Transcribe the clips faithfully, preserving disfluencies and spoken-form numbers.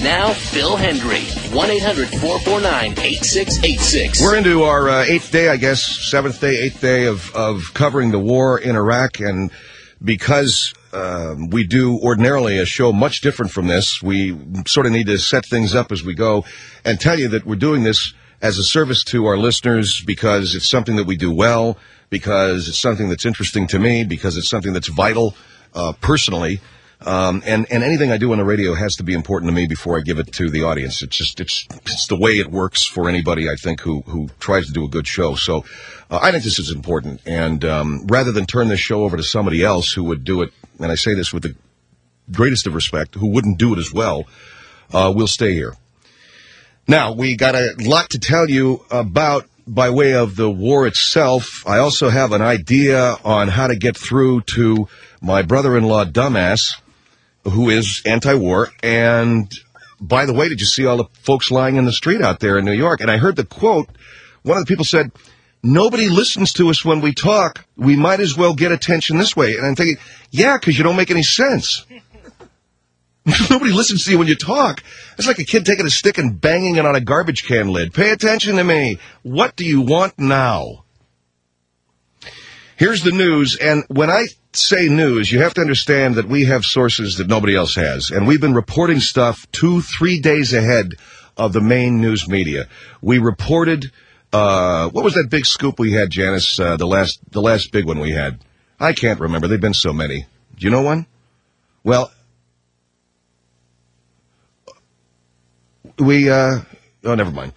Now, Phil Hendry, one eight hundred four four nine eight six eight six. We're into our uh, eighth day, I guess, seventh day, eighth day of, of covering the war in Iraq. And because um, we do ordinarily a show much different from this, we sort of need to set things up as we go and tell you that we're doing this as a service to our listeners because it's something that we do well, because it's something that's interesting to me, because it's something that's vital uh, personally. Um, and, and anything I do on the radio has to be important to me before I give it to the audience. It's just, it's, it's the way it works for anybody, I think, who, who tries to do a good show. So, uh, I think this is important. And, um, rather than turn this show over to somebody else who would do it, and I say this with the greatest of respect, who wouldn't do it as well, uh, we'll stay here. Now, we got a lot to tell you about by way of the war itself. I also have an idea on how to get through to my brother-in-law, dumbass, who is anti-war. And by the way, did you see all the folks lying in the street out there in New York? And I heard the quote, one of the people said, nobody listens to us when we talk. We might as well get attention this way. And I'm thinking, yeah, because you don't make any sense. Nobody listens to you when you talk. It's like a kid taking a stick and banging it on a garbage can lid. Pay attention to me. What do you want now? Here's the news, and when I say news, you have to understand that we have sources that nobody else has, and we've been reporting stuff two, three days ahead of the main news media. We reported, uh, what was that big scoop we had, Janice, uh, the last, the last big one we had? I can't remember. There've been so many. Do you know one? Well, we, uh, oh, never mind.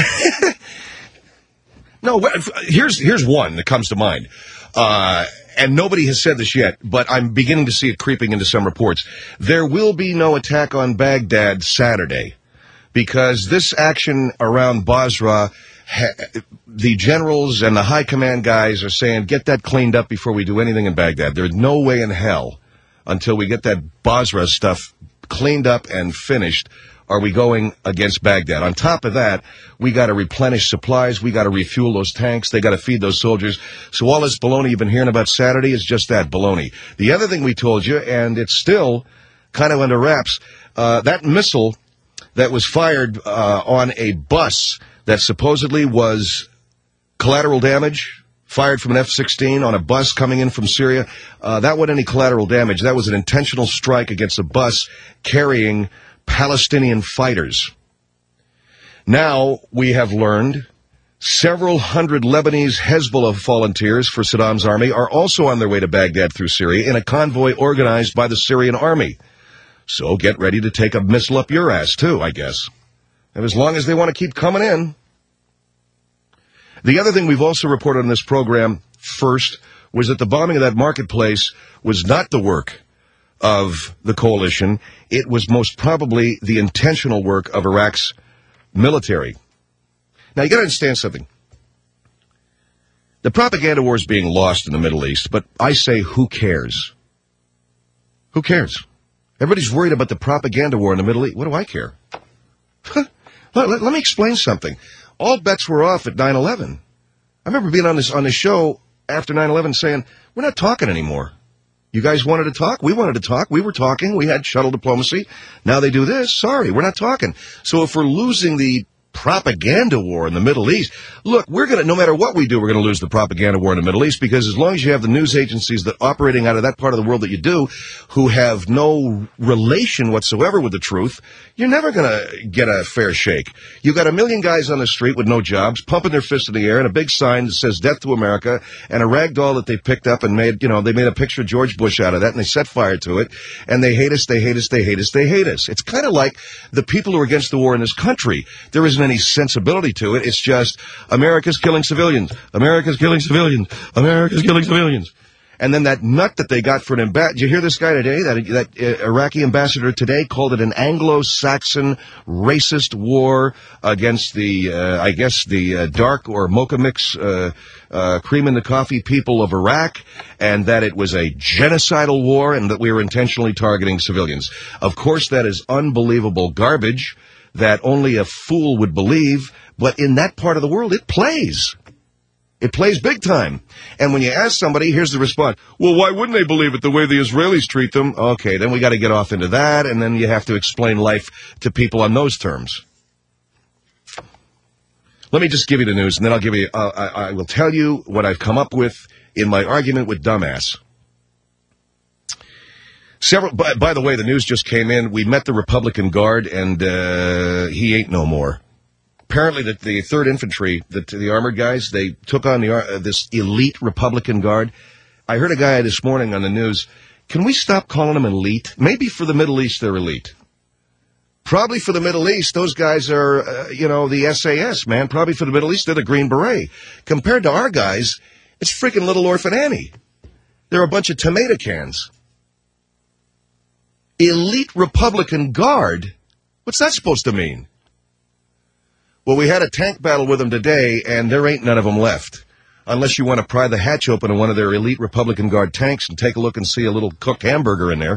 No, here's, here's one that comes to mind. Uh, and nobody has said this yet, but I'm beginning to see it creeping into some reports. There will be no attack on Baghdad Saturday because this action around Basra, ha- the generals and the high command guys are saying, get that cleaned up before we do anything in Baghdad. There's no way in hell until we get that Basra stuff cleaned up and finished are we going against Baghdad. On top of that, we got to replenish supplies. We got to refuel those tanks. They got to feed those soldiers. So all this baloney you've been hearing about Saturday is just that, baloney. The other thing we told you, and it's still kind of under wraps, uh, that missile that was fired uh, on a bus that supposedly was collateral damage, fired from an F sixteen on a bus coming in from Syria, uh, that wasn't any collateral damage. That was an intentional strike against a bus carrying Palestinian fighters. Now we have learned several hundred Lebanese Hezbollah volunteers for Saddam's army are also on their way to Baghdad through Syria in a convoy organized by the Syrian army. So get ready to take a missile up your ass, too, I guess. And as long as they want to keep coming in. The other thing we've also reported on this program first was that the bombing of that marketplace was not the work of the coalition. It was most probably the intentional work of Iraq's military. Now, you got to understand something. The propaganda war is being lost in the Middle East, but I say, who cares? Who cares? Everybody's worried about the propaganda war in the Middle East. What do I care? let, let, let me explain something. All bets were off at nine eleven. I remember being on this on this show after nine eleven saying, we're not talking anymore. You guys wanted to talk? We wanted to talk. We were talking. We had shuttle diplomacy. Now they do this. Sorry, we're not talking. So if we're losing the propaganda war in the Middle East, look, we're going to, no matter what we do, we're going to lose the propaganda war in the Middle East, because as long as you have the news agencies that operating out of that part of the world that you do, who have no relation whatsoever with the truth, you're never going to get a fair shake. You got a million guys on the street with no jobs, pumping their fists in the air, and a big sign that says death to America, and a rag doll that they picked up and made, you know, they made a picture of George Bush out of that, and they set fire to it, and they hate us, they hate us, they hate us, they hate us. It's kind of like the people who are against the war in this country. There isn't any sensibility to it. It's just America's killing civilians. America's killing civilians. America's killing civilians. And then that nut that they got for an ambassador. Did you hear this guy today? That that uh, Iraqi ambassador today called it an Anglo-Saxon racist war against the, uh, I guess, the uh, dark or mocha mix, uh, uh, cream in the coffee people of Iraq, and that it was a genocidal war and that we were intentionally targeting civilians. Of course, that is unbelievable garbage that only a fool would believe, but in that part of the world, it plays. It plays big time. And when you ask somebody, here's the response. Well, why wouldn't they believe it the way the Israelis treat them? Okay, then we got to get off into that, and then you have to explain life to people on those terms. Let me just give you the news, and then I'll give you, uh, I, I will tell you what I've come up with in my argument with Dumbass. Several, by, by the way, the news just came in. We met the Republican Guard, and uh, he ain't no more. Apparently, the, the third Infantry, the, the armored guys, they took on the uh, this elite Republican Guard. I heard a guy this morning on the news, can we stop calling them elite? Maybe for the Middle East, they're elite. Probably for the Middle East, those guys are, uh, you know, the S A S, man. Probably for the Middle East, they're the Green Beret. Compared to our guys, it's freaking Little Orphan Annie. They're a bunch of tomato cans. Elite Republican Guard? What's that supposed to mean? Well, we had a tank battle with them today, and there ain't none of them left. Unless you want to pry the hatch open on one of their elite Republican Guard tanks and take a look and see a little cooked hamburger in there.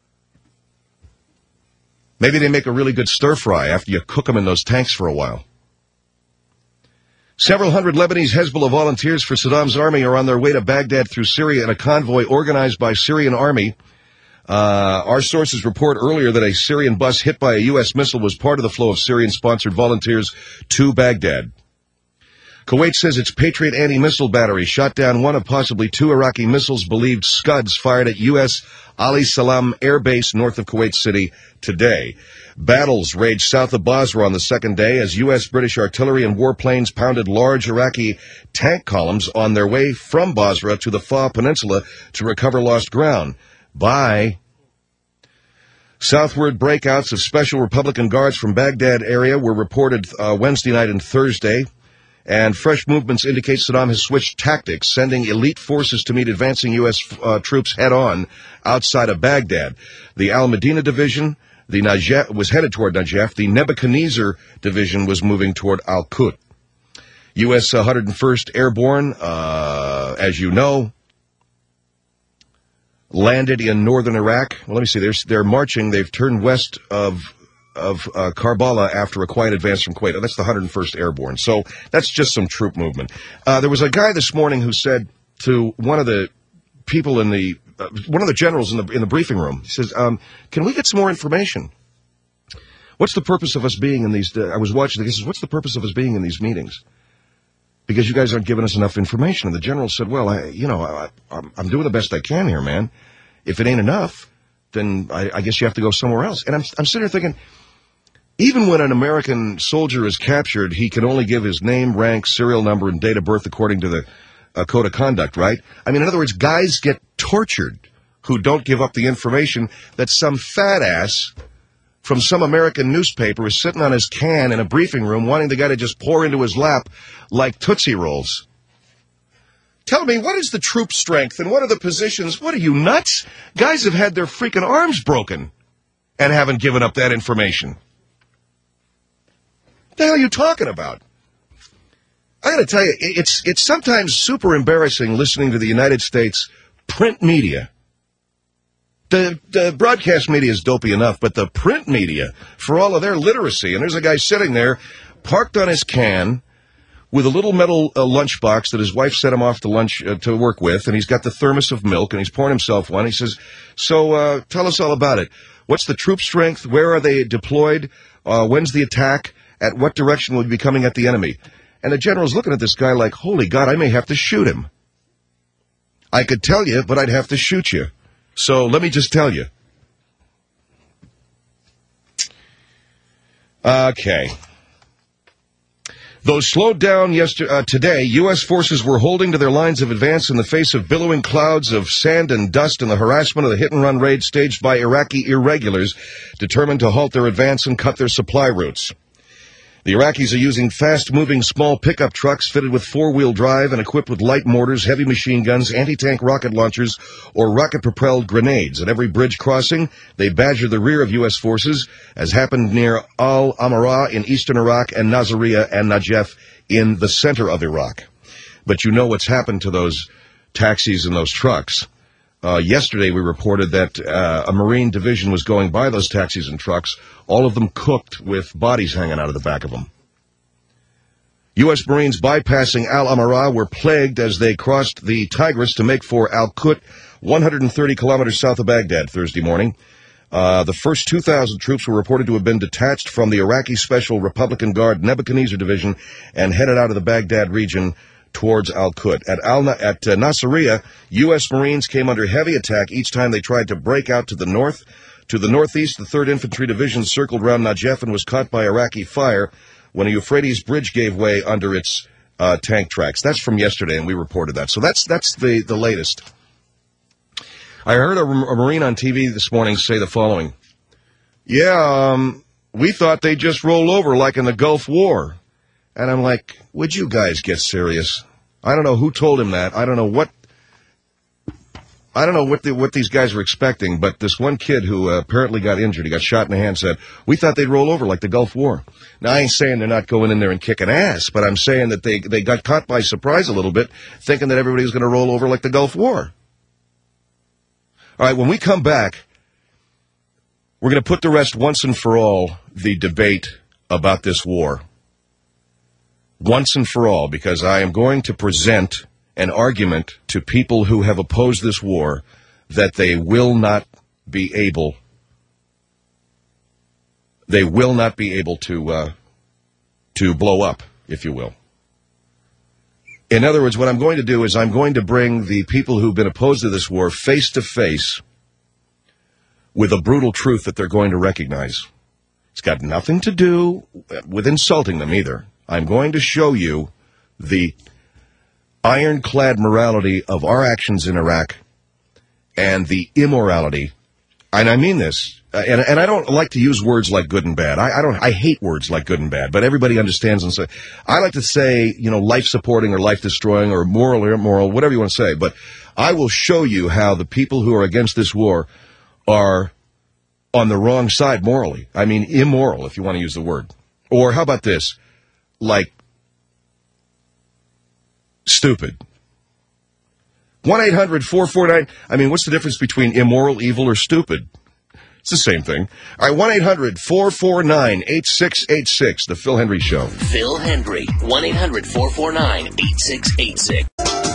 Maybe they make a really good stir-fry after you cook them in those tanks for a while. Several hundred Lebanese Hezbollah volunteers for Saddam's army are on their way to Baghdad through Syria in a convoy organized by Syrian army. Uh, our sources report earlier that a Syrian bus hit by a U S missile was part of the flow of Syrian-sponsored volunteers to Baghdad. Kuwait says its Patriot anti-missile battery shot down one of possibly two Iraqi missiles believed Scuds fired at U S Ali Salam Air Base north of Kuwait City today. Battles raged south of Basra on the second day as U S British artillery and warplanes pounded large Iraqi tank columns on their way from Basra to the Fa Peninsula to recover lost ground. By southward breakouts of special Republican Guards from Baghdad area were reported uh, Wednesday night and Thursday, and fresh movements indicate Saddam has switched tactics, sending elite forces to meet advancing U S uh, troops head-on outside of Baghdad. The Al-Medina Division the Najaf, was headed toward Najaf. The Nebuchadnezzar Division was moving toward Al-Qut. U S one hundred first Airborne, uh, as you know, landed in northern Iraq. Well, let me see. They're, they're marching. They've turned west of of uh, Karbala after a quiet advance from Kuwait. Oh, that's the one hundred first Airborne. So that's just some troop movement. Uh, there was a guy this morning who said to one of the people in the, uh, one of the generals in the in the briefing room, he says, um, can we get some more information? What's the purpose of us being in these, uh, I was watching, he says, what's the purpose of us being in these meetings? Because you guys aren't giving us enough information. And the general said, well, I, you know, I, I'm, I'm doing the best I can here, man. If it ain't enough, then I, I guess you have to go somewhere else. And I'm, I'm sitting here thinking, even when an American soldier is captured, he can only give his name, rank, serial number, and date of birth according to the uh, code of conduct, right? I mean, in other words, guys get tortured who don't give up the information that some fat ass from some American newspaper is sitting on his can in a briefing room wanting the guy to just pour into his lap like Tootsie Rolls. Tell me, what is the troop strength and what are the positions? What are you, nuts? Guys have had their freaking arms broken and haven't given up that information. What the hell are you talking about? I gotta tell you, it's, it's sometimes super embarrassing listening to the United States print media. The, the broadcast media is dopey enough, but the print media, for all of their literacy, and there's a guy sitting there, parked on his can, with a little metal uh, lunchbox that his wife sent him off to lunch uh, to work with, and he's got the thermos of milk, and he's pouring himself one. He says, so uh, tell us all about it. What's the troop strength? Where are they deployed? Uh, when's the attack? At what direction will we be coming at the enemy? And the general's looking at this guy like, holy God, I may have to shoot him. I could tell you, but I'd have to shoot you. So let me just tell you. Okay. Though slowed down yesterday, uh, today, U S forces were holding to their lines of advance in the face of billowing clouds of sand and dust and the harassment of the hit-and-run raid staged by Iraqi irregulars determined to halt their advance and cut their supply routes. The Iraqis are using fast-moving small pickup trucks fitted with four-wheel drive and equipped with light mortars, heavy machine guns, anti-tank rocket launchers, or rocket-propelled grenades. At every bridge crossing, they badger the rear of U S forces, as happened near Al-Amarah in eastern Iraq and Nasiriyah and Najaf in the center of Iraq. But you know what's happened to those taxis and those trucks. Uh, yesterday we reported that uh, a Marine division was going by those taxis and trucks, all of them cooked with bodies hanging out of the back of them. U S Marines bypassing Al-Amara were plagued as they crossed the Tigris to make for Al-Qut, one hundred thirty kilometers south of Baghdad Thursday morning. Uh, the first two thousand troops were reported to have been detached from the Iraqi Special Republican Guard Nebuchadnezzar Division and headed out of the Baghdad region towards Al-Qut. At, Al at uh, Nasiriyah, U S Marines came under heavy attack each time they tried to break out to the north. To the northeast, the third Infantry Division circled around Najaf and was caught by Iraqi fire when a Euphrates bridge gave way under its uh, tank tracks. That's from yesterday, and we reported that. So that's that's the, the latest. I heard a, a Marine on T V this morning say the following. Yeah, um, we thought they'd just roll over like in the Gulf War. And I'm like, would you guys get serious? I don't know who told him that. I don't know what I don't know what the, what these guys were expecting, but this one kid who uh, apparently got injured, he got shot in the hand, said, we thought they'd roll over like the Gulf War. Now, I ain't saying they're not going in there and kicking ass, but I'm saying that they, they got caught by surprise a little bit, thinking that everybody was going to roll over like the Gulf War. All right, when we come back, we're going to put to rest once and for all the debate about this war. Once and for all, because I am going to present an argument to people who have opposed this war that they will not be able, they will not be able to, uh, to blow up, if you will. In other words, what I'm going to do is I'm going to bring the people who've been opposed to this war face to face with a brutal truth that they're going to recognize. It's got nothing to do with insulting them either. I'm going to show you the ironclad morality of our actions in Iraq and the immorality, and I mean this, and, and I don't like to use words like good and bad. I, I don't. I hate words like good and bad, but everybody understands and say. I like to say, you know, life-supporting or life-destroying or moral or immoral, whatever you want to say. But I will show you how the people who are against this war are on the wrong side morally. I mean, immoral, if you want to use the word. Or how about this? Like, stupid. one eight hundred four four nine, I mean, what's the difference between immoral, evil, or stupid? It's the same thing. All right, one eight hundred four four nine eight six eight six, The Phil Hendry Show. Phil Hendry, one eight hundred four four nine eight six eight six.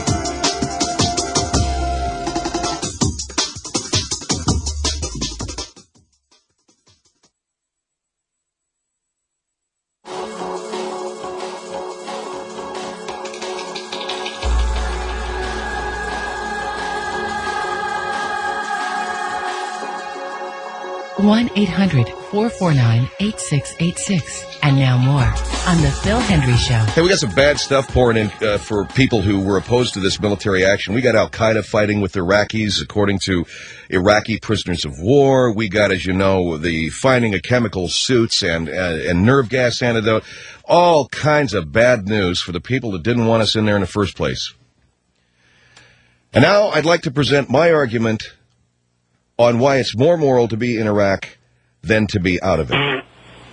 one eight hundred four four nine eight six eight six. And now more on The Phil Hendry Show. Hey, we got some bad stuff pouring in uh, for people who were opposed to this military action. We got Al-Qaeda fighting with Iraqis, according to Iraqi prisoners of war. We got, as you know, the finding of chemical suits and, uh, and nerve gas antidote. All kinds of bad news for the people that didn't want us in there in the first place. And now I'd like to present my argument on why it's more moral to be in Iraq than to be out of it.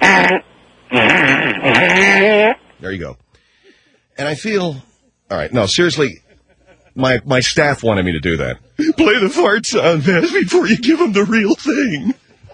There you go. And I feel, all right, no, seriously, my my staff wanted me to do that. Play the fart sound, man, before you give them the real thing.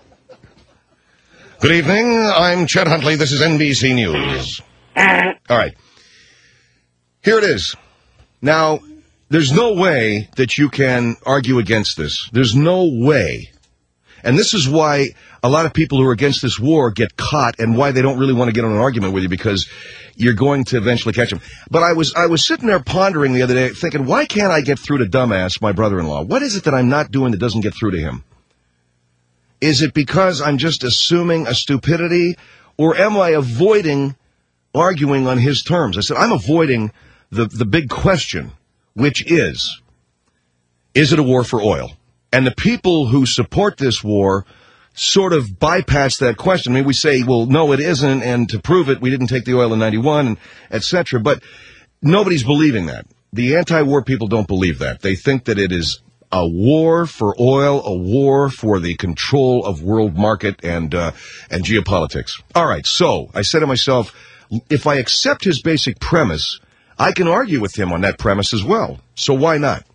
Good evening, I'm Chet Huntley, this is N B C News. All right, here it is. Now, there's no way that you can argue against this. There's no way. And this is why a lot of people who are against this war get caught and why they don't really want to get on an argument with you, because you're going to eventually catch them. But I was I was sitting there pondering the other day thinking, why can't I get through to dumbass, my brother-in-law? What is it that I'm not doing that doesn't get through to him? Is it because I'm just assuming a stupidity, or am I avoiding arguing on his terms? I said, I'm avoiding the, the big question, which is, is it a war for oil? And the people who support this war sort of bypass that question. I mean, we say, well, no, it isn't, and to prove it, we didn't take the oil in ninety-one, and et cetera. But nobody's believing that. The anti-war people don't believe that. They think that it is a war for oil, a war for the control of world market and uh, and geopolitics. All right, so I said to myself, if I accept his basic premise, I can argue with him on that premise as well. So why not?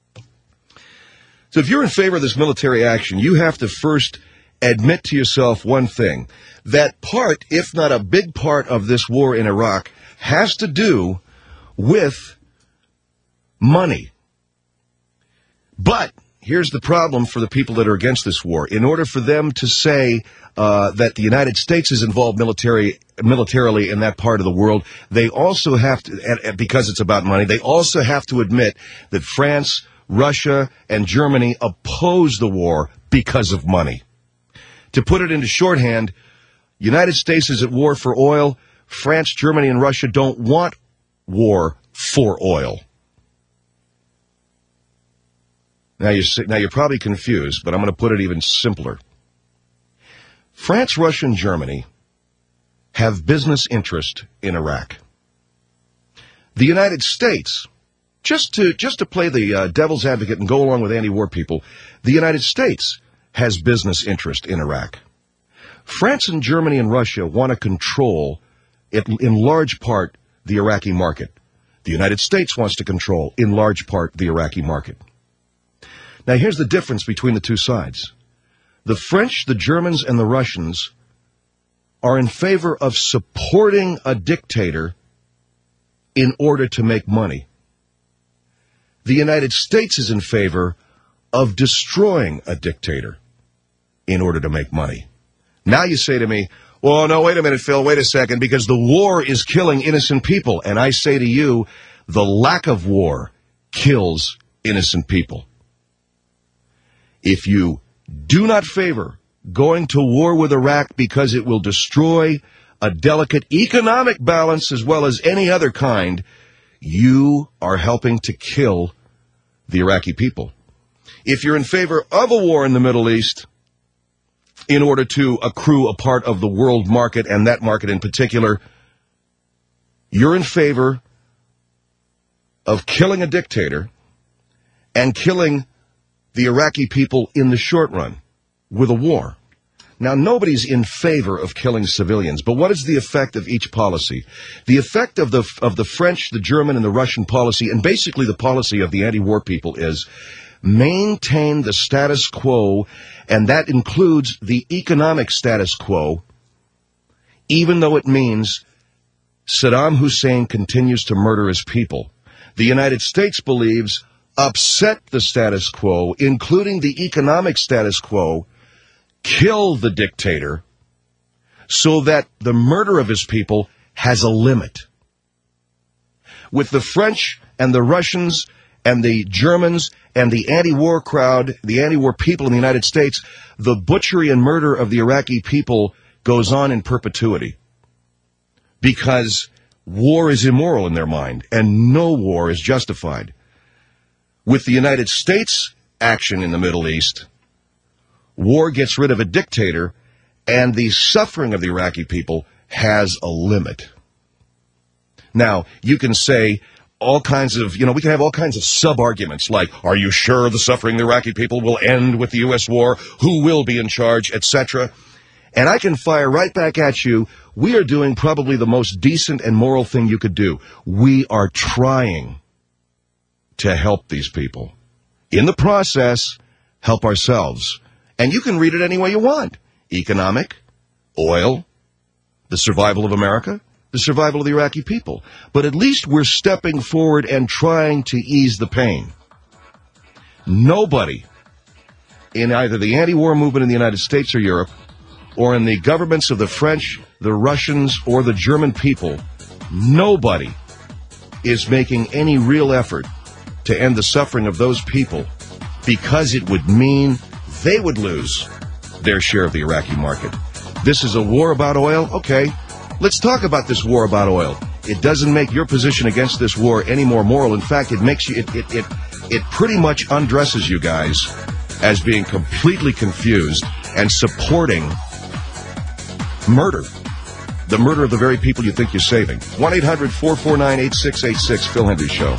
So if you're in favor of this military action, you have to first admit to yourself one thing. That part, if not a big part of this war in Iraq, has to do with money. But here's the problem for the people that are against this war. In order for them to say uh, that the United States is involved military, militarily in that part of the world, they also have to, and, and because it's about money, they also have to admit that France, Russia, and Germany oppose the war because of money. To put it into shorthand, United States is at war for oil. France, Germany, and Russia don't want war for oil. Now you're, now you're probably confused, but I'm going to put it even simpler. France, Russia, and Germany have business interest in Iraq. The United States, just to just to play the uh, devil's advocate and go along with anti-war people, the United States has business interest in Iraq. France and Germany and Russia want to control, it, in large part, the Iraqi market. The United States wants to control, in large part, the Iraqi market. Now, here's the difference between the two sides. The French, the Germans, and the Russians are in favor of supporting a dictator in order to make money. The United States is in favor of destroying a dictator in order to make money. Now you say to me, well, no, wait a minute, Phil, wait a second, because the war is killing innocent people. And I say to you, the lack of war kills innocent people. If you do not favor going to war with Iraq because it will destroy a delicate economic balance as well as any other kind, you are helping to kill the Iraqi people. If you're in favor of a war in the Middle East in order to accrue a part of the world market, and that market in particular, you're in favor of killing a dictator and killing the Iraqi people in the short run with a war. Now, nobody's in favor of killing civilians, but what is the effect of each policy? The effect of the of the French, the German, and the Russian policy, and basically the policy of the anti-war people, is maintain the status quo, and that includes the economic status quo, even though it means Saddam Hussein continues to murder his people. The United States believes upset the status quo, including the economic status quo, kill the dictator so that the murder of his people has a limit. With the French and the Russians and the Germans and the anti-war crowd, the anti-war people in the United States, the butchery and murder of the Iraqi people goes on in perpetuity because war is immoral in their mind and no war is justified. With the United States action in the Middle East, war gets rid of a dictator, and the suffering of the Iraqi people has a limit. Now, you can say all kinds of, you know, we can have all kinds of sub-arguments like, are you sure the suffering of the Iraqi people will end with the U S war? Who will be in charge, et cetera? And I can fire right back at you. We are doing probably the most decent and moral thing you could do. We are trying to help these people. In the process, help ourselves. And you can read it any way you want. Economic, oil, the survival of America, the survival of the Iraqi people. But at least we're stepping forward and trying to ease the pain. Nobody in either the anti-war movement in the United States or Europe, or in the governments of the French, the Russians, or the German people, nobody is making any real effort to end the suffering of those people because it would mean they would lose their share of the Iraqi market. This is a war about oil? Okay, let's talk about this war about oil. It doesn't make your position against this war any more moral. In fact, it makes you, it, it, it, it pretty much undresses you guys as being completely confused and supporting murder. The murder of the very people you think you're saving. one eight hundred four four nine eight six eight six, Phil Hendry Show.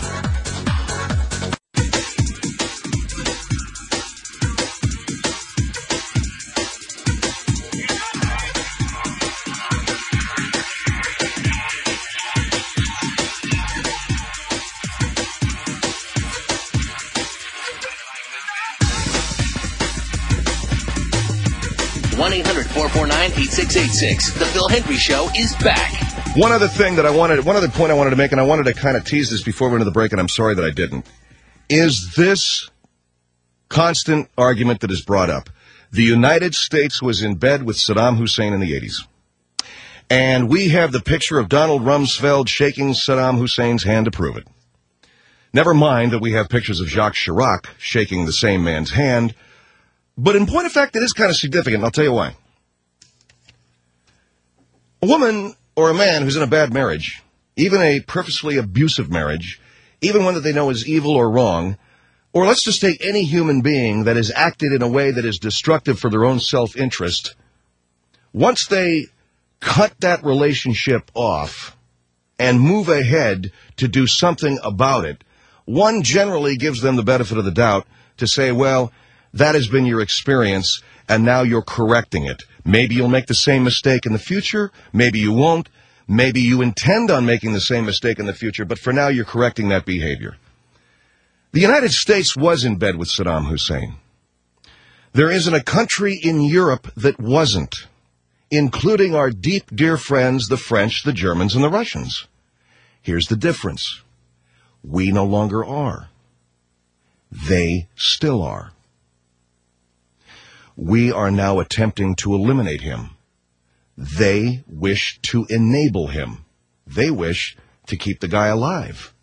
one eight hundred four four nine eight six eight six. The Phil Hendry Show is back. One other thing that I wanted, one other point I wanted to make, and I wanted to kind of tease this before we went to the break, and I'm sorry that I didn't, is this constant argument that is brought up. The United States was in bed with Saddam Hussein in the eighties. And we have the picture of Donald Rumsfeld shaking Saddam Hussein's hand to prove it. Never mind that we have pictures of Jacques Chirac shaking the same man's hand. But in point of fact, it is kind of significant, and I'll tell you why. A woman or a man who's in a bad marriage, even a purposefully abusive marriage, even one that they know is evil or wrong, or let's just take any human being that has acted in a way that is destructive for their own self-interest, once they cut that relationship off and move ahead to do something about it, one generally gives them the benefit of the doubt to say, well, that has been your experience, and now you're correcting it. Maybe you'll make the same mistake in the future. Maybe you won't. Maybe you intend on making the same mistake in the future, but for now you're correcting that behavior. The United States was in bed with Saddam Hussein. There isn't a country in Europe that wasn't, including our deep, dear friends, the French, the Germans, and the Russians. Here's the difference. We no longer are. They still are. We are now attempting to eliminate him. They wish to enable him. They wish to keep the guy alive.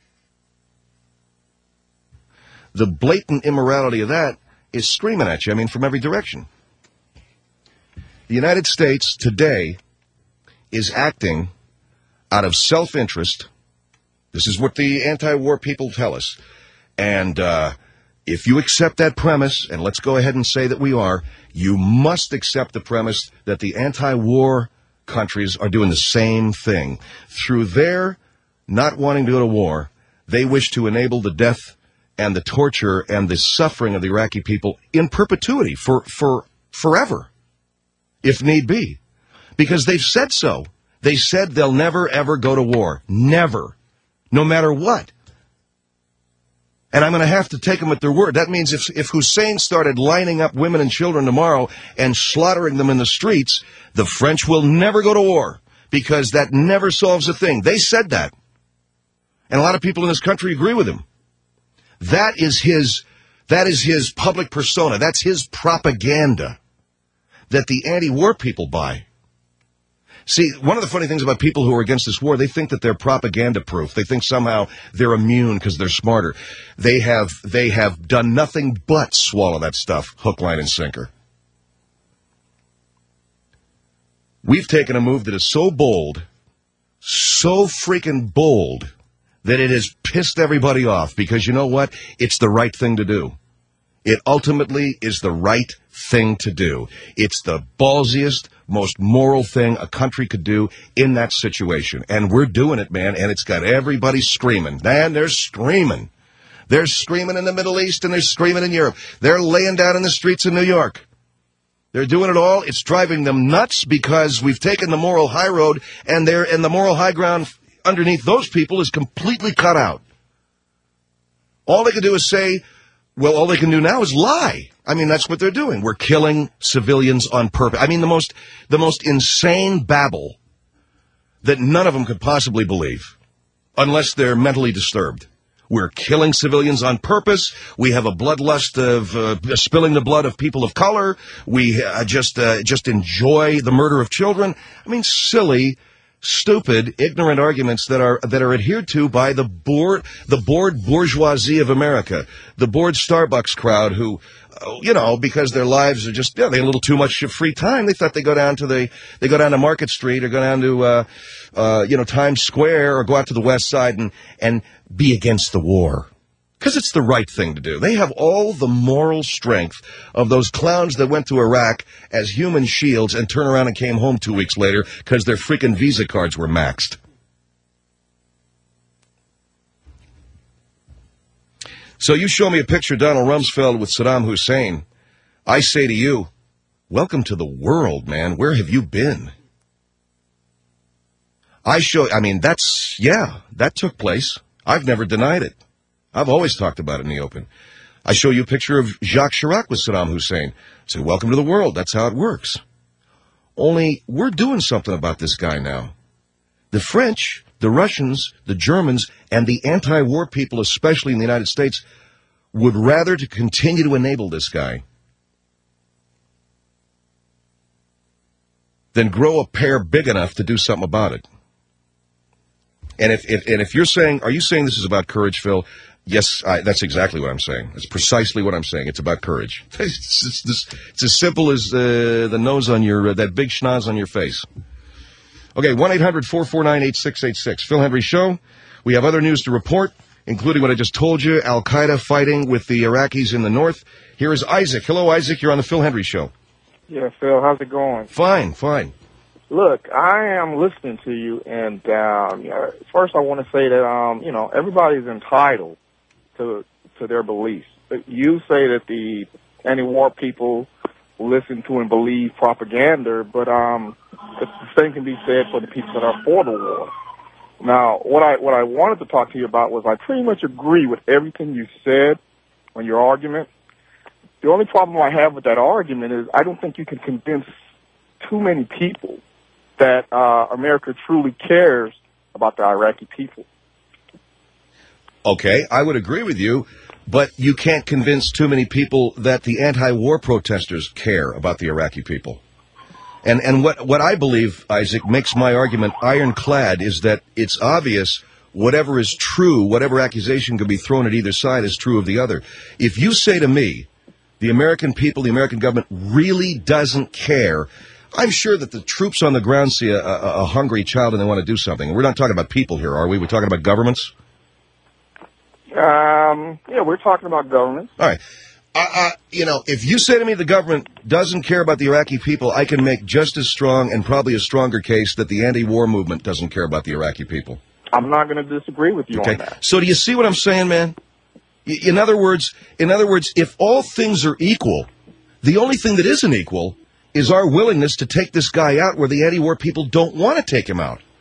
The blatant immorality of that is screaming at you, I mean, from every direction. The United States today is acting out of self-interest. This is what the anti-war people tell us. And uh, if you accept that premise, and let's go ahead and say that we are, you must accept the premise that the anti-war countries are doing the same thing. Through their not wanting to go to war, they wish to enable the death and the torture and the suffering of the Iraqi people in perpetuity, for, for forever, if need be. Because they've said so. They said they'll never, ever go to war. Never. No matter what. And I'm going to have to take them at their word. That means if, if Hussein started lining up women and children tomorrow and slaughtering them in the streets, the French will never go to war, because that never solves a thing. They said that. And a lot of people in this country agree with him. That is his, that is his public persona. That's his propaganda that the anti-war people buy. See, one of the funny things about people who are against this war, they think that they're propaganda-proof. They think somehow they're immune because they're smarter. They have they have done nothing but swallow that stuff, hook, line, and sinker. We've taken a move that is so bold, so freaking bold, that it has pissed everybody off, because you know what? It's the right thing to do. It ultimately is the right thing to do. It's the ballsiest, most moral thing a country could do in that situation. And we're doing it, man, and it's got everybody screaming. Man, they're screaming. They're screaming in the Middle East, and they're screaming in Europe. They're laying down in the streets of New York. They're doing it all. It's driving them nuts, because we've taken the moral high road, and they're and the moral high ground underneath those people is completely cut out. All they can do is say, well, all they can do now is lie. I mean, that's what they're doing. We're killing civilians on purpose. I mean, the most the most insane babble that none of them could possibly believe, unless they're mentally disturbed. We're killing civilians on purpose. We have a bloodlust of uh, spilling the blood of people of color. We uh, just uh, just enjoy the murder of children. I mean, silly, stupid, ignorant arguments that are that are adhered to by the bored the bored bourgeoisie of America, the bored Starbucks crowd, who, uh, you know, because their lives are just, yeah, they have a little too much free time. They thought they go down to the they go down to Market Street, or go down to uh, uh, you know, Times Square, or go out to the West Side and and be against the war. Because it's the right thing to do. They have all the moral strength of those clowns that went to Iraq as human shields and turned around and came home two weeks later because their freaking Visa cards were maxed. So you show me a picture of Donald Rumsfeld with Saddam Hussein. I say to you, welcome to the world, man. Where have you been? I show, I mean, that's, yeah, that took place. I've never denied it. I've always talked about it in the open. I show you a picture of Jacques Chirac with Saddam Hussein. Say, welcome to the world. That's how it works. Only we're doing something about this guy now. The French, the Russians, the Germans, and the anti-war people, especially in the United States, would rather to continue to enable this guy than grow a pair big enough to do something about it. And if, if and if you're saying, are you saying this is about courage, Phil? Yes, I, that's exactly what I'm saying. That's precisely what I'm saying. It's about courage. It's, it's, it's, it's as simple as uh, the nose on your, uh, that big schnoz on your face. Okay, one eight hundred four four nine eight six eight six. Phil Hendrie Show. We have other news to report, including what I just told you, Al-Qaeda fighting with the Iraqis in the north. Here is Isaac. Hello, Isaac. You're on the Phil Hendrie Show. Yeah, Phil, how's it going? Fine, fine. Look, I am listening to you, and um, you know, first I want to say that, um, you know, everybody's entitled to to their beliefs. You say that the anti-war people listen to and believe propaganda, but um, the same can be said for the people that are for the war. Now, what I what I wanted to talk to you about was I pretty much agree with everything you said on your argument. The only problem I have with that argument is I don't think you can convince too many people that uh, America truly cares about the Iraqi people. Okay, I would agree with you, but you can't convince too many people that the anti-war protesters care about the Iraqi people. And and what, what I believe, Isaac, makes my argument ironclad is that it's obvious whatever is true, whatever accusation could be thrown at either side is true of the other. If you say to me, the American people, the American government really doesn't care, I'm sure that the troops on the ground see a, a, a hungry child and they want to do something. We're not talking about people here, are we? We're talking about governments? Um, yeah, we're talking about governments. All right. Uh, uh, you know, if you say to me the government doesn't care about the Iraqi people, I can make just as strong and probably a stronger case that the anti-war movement doesn't care about the Iraqi people. I'm not going to disagree with you okay. on that. So do you see what I'm saying, man? In other words, in other words, if all things are equal, the only thing that isn't equal is our willingness to take this guy out where the anti-war people don't want to take him out.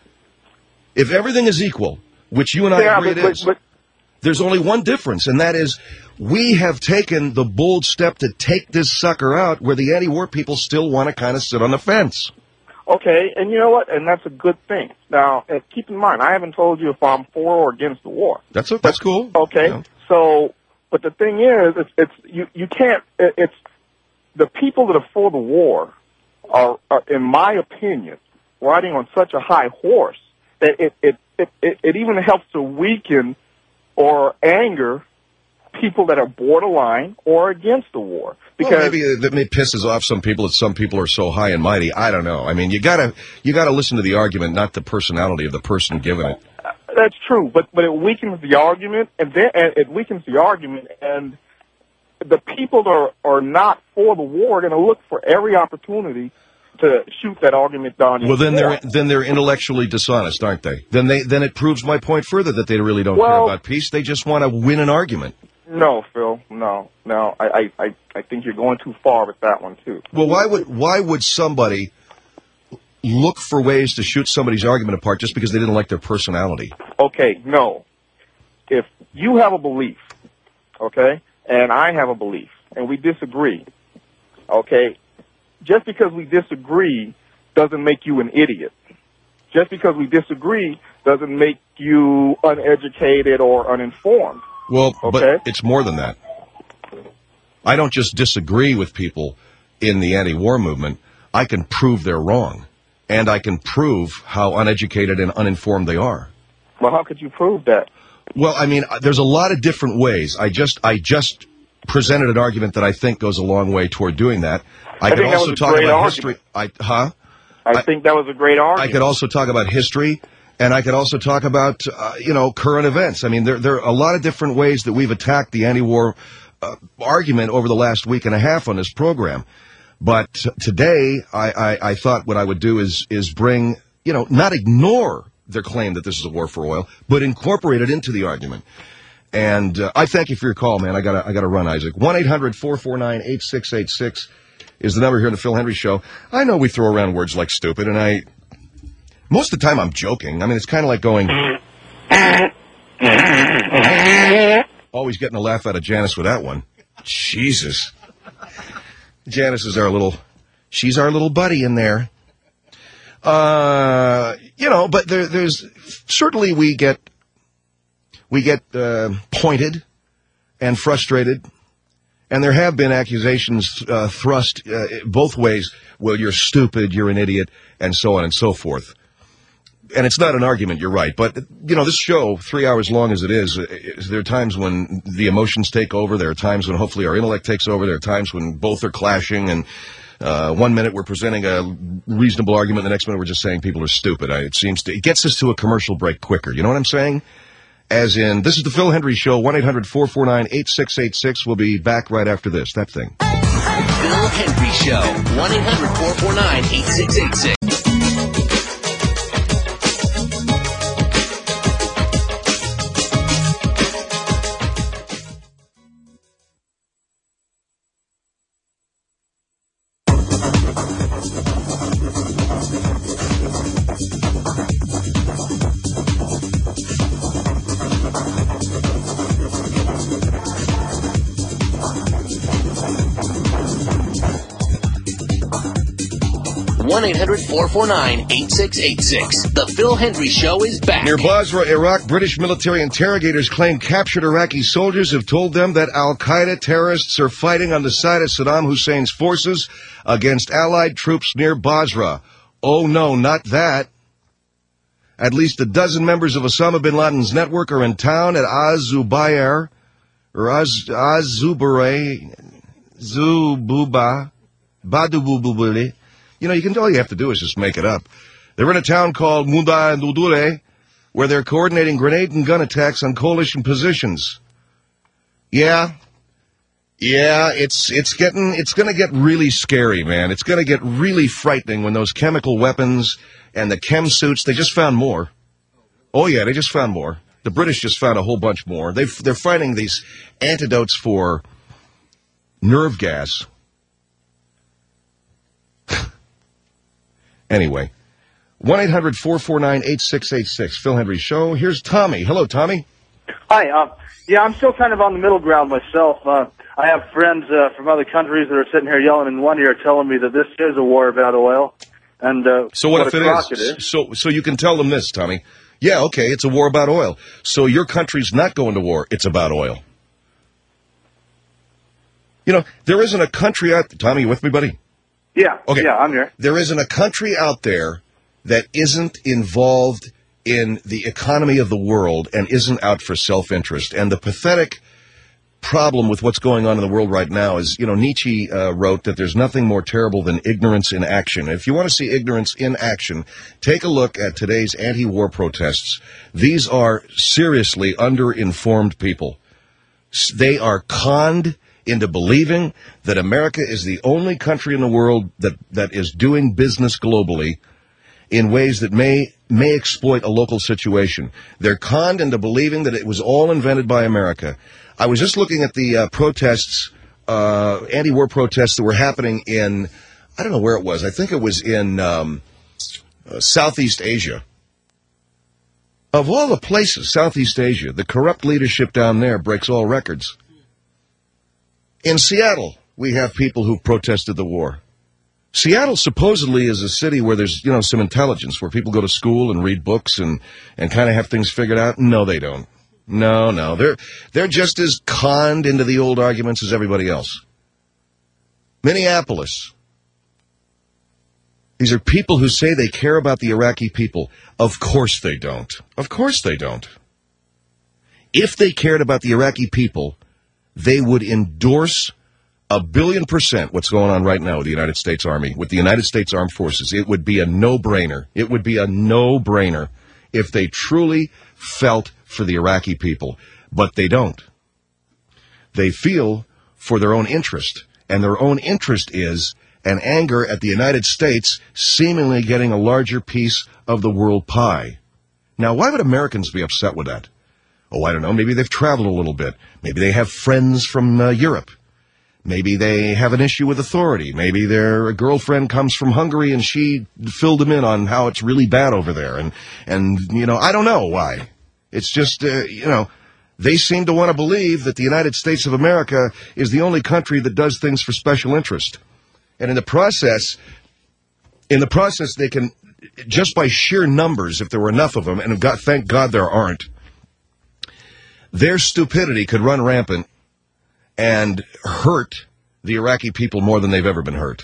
If everything is equal, which you and I yeah, agree but, it but, is, but, there's only one difference, and that is we have taken the bold step to take this sucker out where the anti-war people still want to kind of sit on the fence. Okay, and you know what? And that's a good thing. Now, uh, keep in mind, I haven't told you if I'm for or against the war. That's a, that's cool. Okay, yeah. So, but the thing is, it's, it's you, you can't, it, it's, the people that are for the war are, are, in my opinion, riding on such a high horse that it, it, it, it, it even helps to weaken or anger people that are borderline or against the war. Because well, maybe that maybe pisses off some people that some people are so high and mighty. I don't know. I mean, you gotta you gotta listen to the argument, not the personality of the person giving it. That's true, but but it weakens the argument, and then and it weakens the argument, and the people that are are not for the war are going to look for every opportunity to shoot that argument down. Well, then they're then they're intellectually dishonest, aren't they? Then they then it proves my point further that they really don't well, care about peace. They just want to win an argument. No, Phil, no, no. I, I, I think you're going too far with that one too. Well, why would why would somebody look for ways to shoot somebody's argument apart just because they didn't like their personality? Okay, no. If you have a belief, okay, and I have a belief, and we disagree, okay, just because we disagree doesn't make you an idiot. Just because we disagree doesn't make you uneducated or uninformed. Well, okay. But it's more than that. I don't just disagree with people in the anti-war movement. I can prove they're wrong, and I can prove how uneducated and uninformed they are. Well, how could you prove that? Well, I mean, there's a lot of different ways. I just, I just presented an argument that I think goes a long way toward doing that. I, I could think also that was a talk great about argument. history. I, huh? I, I think that was a great argument. I could also talk about history. And I could also talk about, uh, you know, current events. I mean, there, there are a lot of different ways that we've attacked the anti-war uh, argument over the last week and a half on this program. But today, I, I, I thought what I would do is is bring, you know, not ignore their claim that this is a war for oil, but incorporate it into the argument. And uh, I thank you for your call, man. I gotta I gotta run, Isaac. one eight hundred four four nine eight six eight six is the number here in the Phil Hendrie Show. I know we throw around words like stupid, and I. Most of the time I'm joking. I mean, it's kind of like going... Always getting a laugh out of Janice with that one. Jesus. Janice is our little... She's our little buddy in there. Uh, you know, but there, there's certainly we get we get uh, pointed and frustrated, and there have been accusations uh, thrust uh, both ways. Well, you're stupid, you're an idiot, and so on and so forth. And it's not an argument, you're right. But, you know, this show, three hours long as it is, there are times when the emotions take over. There are times when hopefully our intellect takes over. There are times when both are clashing. And uh, one minute we're presenting a reasonable argument. The next minute we're just saying people are stupid. I, it seems to, it gets us to a commercial break quicker. You know what I'm saying? As in, this is the Phil Hendry Show, one eight hundred four four nine eight six eight six. We'll be back right after this. That thing. Phil Hendry Show, one eight hundred four four nine eight six eight six. one eight hundred four four nine eight six eight six. The Phil Hendry Show is back. Near Basra, Iraq, British military interrogators claim captured Iraqi soldiers have told them that al-Qaeda terrorists are fighting on the side of Saddam Hussein's forces against allied troops near Basra. Oh, no, not that. At least a dozen members of Osama bin Laden's network are in town at Az-Zubayr, or Az- Az-Zubayr, Zububa, Badubububuli. You know, you can all you have to do is just make it up. They're in a town called Munda Dudure, where they're coordinating grenade and gun attacks on coalition positions. Yeah, yeah, it's it's getting it's going to get really scary, man. It's going to get really frightening when those chemical weapons and the chem suits. They just found more. Oh yeah, they just found more. The British just found a whole bunch more. They they're finding these antidotes for nerve gas. Anyway, one eight hundred four four nine eight six eight six, Phil Hendry Show. Here's Tommy. Hello, Tommy. Hi. Uh, yeah, I'm still kind of on the middle ground myself. Uh, I have friends uh, from other countries that are sitting here yelling in one ear, telling me that this is a war about oil. And uh, so what, what if it is? is? is? So, so you can tell them this, Tommy. Yeah, okay, it's a war about oil. So your country's not going to war. It's about oil. You know, there isn't a country out. Tommy, you with me, buddy? Yeah, okay. yeah, I'm here. There isn't a country out there that isn't involved in the economy of the world and isn't out for self-interest. And the pathetic problem with what's going on in the world right now is, you know, Nietzsche uh, wrote that there's nothing more terrible than ignorance in action. If you want to see ignorance in action, take a look at today's anti-war protests. These are seriously underinformed people. They are conned into believing that America is the only country in the world that, that is doing business globally in ways that may may exploit a local situation. They're conned into believing that it was all invented by America. I was just looking at the uh, protests, uh, anti-war protests that were happening in, I don't know where it was. I think it was in um, uh, Southeast Asia. Of all the places, Southeast Asia, the corrupt leadership down there breaks all records. In Seattle, we have people who protested the war. Seattle supposedly is a city where there's, you know, some intelligence, where people go to school and read books and, and kind of have things figured out. No, they don't. No, no. They're, they're just as conned into the old arguments as everybody else. Minneapolis. These are people who say they care about the Iraqi people. Of course they don't. Of course they don't. If they cared about the Iraqi people, they would endorse a billion percent what's going on right now with the United States Army, with the United States Armed Forces. It would be a no-brainer. It would be a no-brainer if they truly felt for the Iraqi people. But they don't. They feel for their own interest. And their own interest is an anger at the United States seemingly getting a larger piece of the world pie. Now, why would Americans be upset with that? Oh, I don't know. Maybe they've traveled a little bit. Maybe they have friends from uh, Europe. Maybe they have an issue with authority. Maybe their girlfriend comes from Hungary and she filled them in on how it's really bad over there. And, and you know, I don't know why. It's just, uh, you know, they seem to want to believe that the United States of America is the only country that does things for special interest. And in the process, in the process, they can just by sheer numbers, if there were enough of them, and God, thank God there aren't, their stupidity could run rampant and hurt the Iraqi people more than they've ever been hurt.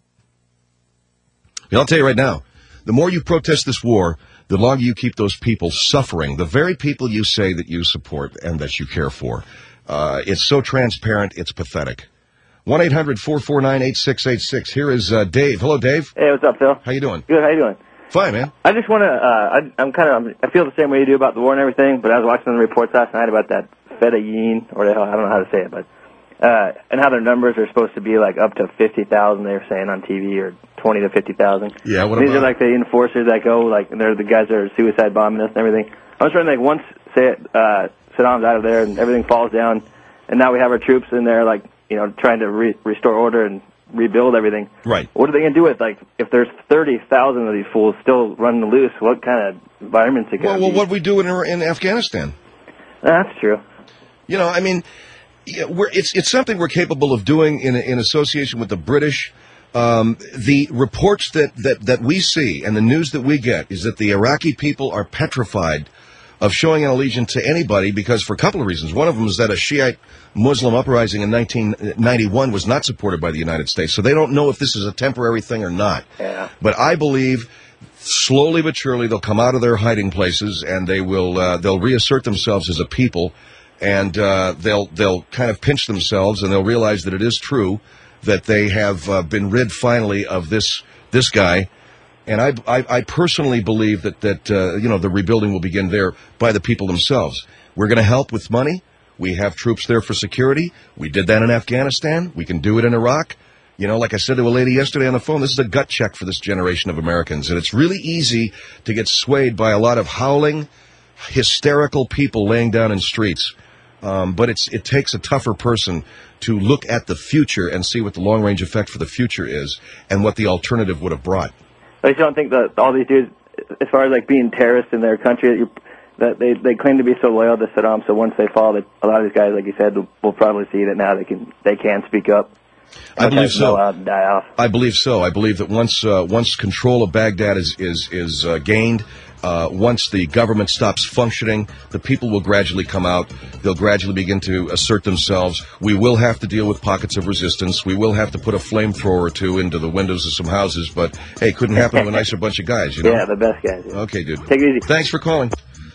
And I'll tell you right now, the more you protest this war, the longer you keep those people suffering, the very people you say that you support and that you care for. Uh, it's so transparent, it's pathetic. one eight hundred four four nine eight six eight six. Here is uh, Dave. Hello, Dave. Hey, what's up, Phil? How you doing? Good, how you doing? Fine, man. I just want to, uh, I, I'm kind of, I feel the same way you do about the war and everything, but I was watching the reports last night about that Fedayeen, or the hell, I don't know how to say it, but, uh, and how their numbers are supposed to be like up to fifty thousand, they were saying on T V, or twenty to fifty thousand. Yeah, what These about are like the enforcers that go, like, and they're the guys that are suicide bombing us and everything. I was trying to think, once, say, it, uh, Saddam's out of there and everything falls down, and now we have our troops in there, like, you know, trying to re- restore order and rebuild everything. Right. What are they going to do with, like, if there's thirty thousand of these fools still running loose, what kind of environment's it going to well, be? well, what we do in, in Afghanistan? That's true. You know, I mean, yeah, we're, it's it's something we're capable of doing in in association with the British. Um, the reports that, that, that we see and the news that we get is that the Iraqi people are petrified of showing an allegiance to anybody because for a couple of reasons. One of them is that a Shiite Muslim uprising in nineteen ninety-one was not supported by the United States, so they don't know if this is a temporary thing or not. Yeah. But I believe slowly but surely they'll come out of their hiding places and they will uh, they'll reassert themselves as a people, and uh, they'll they'll kind of pinch themselves and they'll realize that it is true that they have uh, been rid finally of this this guy. And I, I, I personally believe that, that uh, you know, the rebuilding will begin there by the people themselves. We're going to help with money. We have troops there for security. We did that in Afghanistan. We can do it in Iraq. You know, like I said to a lady yesterday on the phone, this is a gut check for this generation of Americans. And it's really easy to get swayed by a lot of howling, hysterical people laying down in streets. Um, but it's it takes a tougher person to look at the future and see what the long-range effect for the future is and what the alternative would have brought. I just don't think that all these dudes, as far as like being terrorists in their country, that, you, that they they claim to be so loyal to Saddam. So once they fall, that a lot of these guys, like you said, will probably see that now they can they can speak up. I believe so. And die off. I believe so. I believe that once uh, once control of Baghdad is is is uh, gained, uh, once the government stops functioning, the people will gradually come out. They'll gradually begin to assert themselves. We will have to deal with pockets of resistance. We will have to put a flamethrower or two into the windows of some houses. But hey, it couldn't happen to a nicer bunch of guys, you know? Yeah, the best guys. Yeah. Okay, dude. Take it easy. Thanks for calling.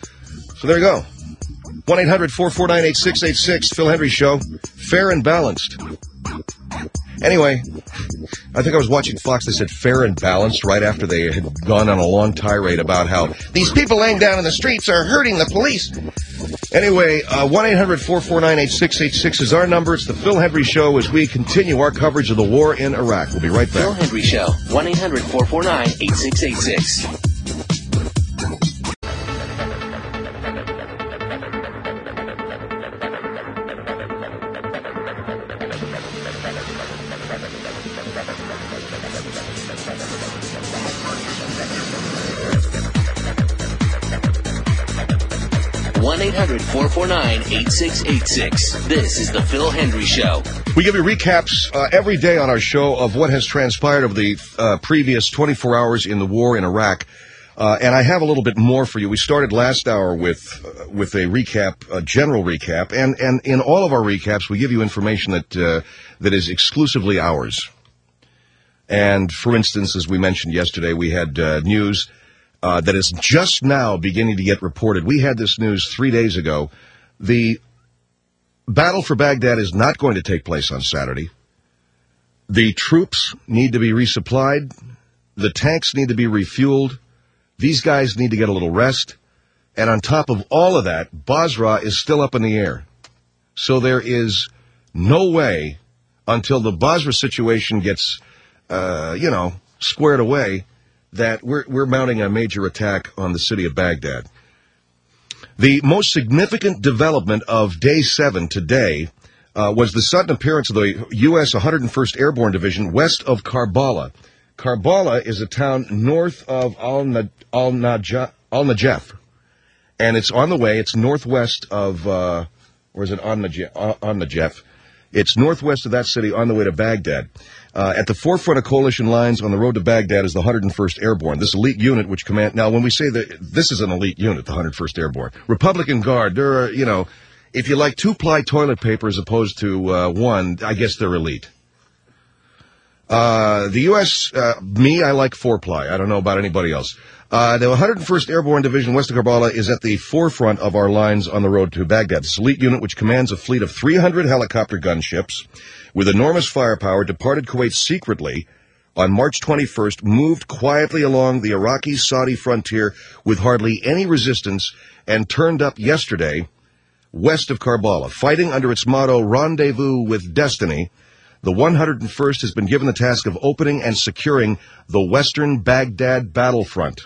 So there you go. one eight hundred four four nine eight six eight six. Phil Hendry Show. Fair and balanced. Anyway, I think I was watching Fox. They said fair and balanced right after they had gone on a long tirade about how these people laying down in the streets are hurting the police. Anyway, uh, one eight hundred four four nine eight six eight six is our number. It's the Phil Hendry Show as we continue our coverage of the war in Iraq. We'll be right back. Phil Hendry Show. one eight hundred four four nine eight six eight six. one eight hundred four four nine eight six eight six. This is the Phil Hendry Show. We give you recaps uh, every day on our show of what has transpired over the uh, previous twenty-four hours in the war in Iraq. Uh, and I have a little bit more for you. We started last hour with uh, with a recap, a general recap. And, and in all of our recaps, we give you information that uh, that is exclusively ours. And, for instance, as we mentioned yesterday, we had uh, news Uh, that is just now beginning to get reported. We had this news three days ago. The battle for Baghdad is not going to take place on Saturday. The troops need to be resupplied. The tanks need to be refueled. These guys need to get a little rest. And on top of all of that, Basra is still up in the air. So there is no way until the Basra situation gets, uh, you know, squared away that we're, we're mounting a major attack on the city of Baghdad. The most significant development of day seven today uh, was the sudden appearance of the U S one hundred first Airborne Division west of Karbala. Karbala is a town north of Al-Najaf, Al-Najaf, and it's on the way. It's northwest of, uh, or is it Al-Najaf? It's northwest of that city on the way to Baghdad. Uh, at the forefront of coalition lines on the road to Baghdad is the one hundred first Airborne. This elite unit, which command now, when we say that this is an elite unit, the one hundred first Airborne, Republican Guard, they're, you know, if you like two-ply toilet paper as opposed to uh, one, I guess they're elite. Uh, the U S, uh, me, I like four-ply. I don't know about anybody else. Uh, the one hundred first Airborne Division west of Karbala is at the forefront of our lines on the road to Baghdad. This elite unit, which commands a fleet of three hundred helicopter gunships with enormous firepower, departed Kuwait secretly on March twenty-first, moved quietly along the Iraqi-Saudi frontier with hardly any resistance, and turned up yesterday west of Karbala. Fighting under its motto, Rendezvous with Destiny, the one hundred first has been given the task of opening and securing the western Baghdad battlefront.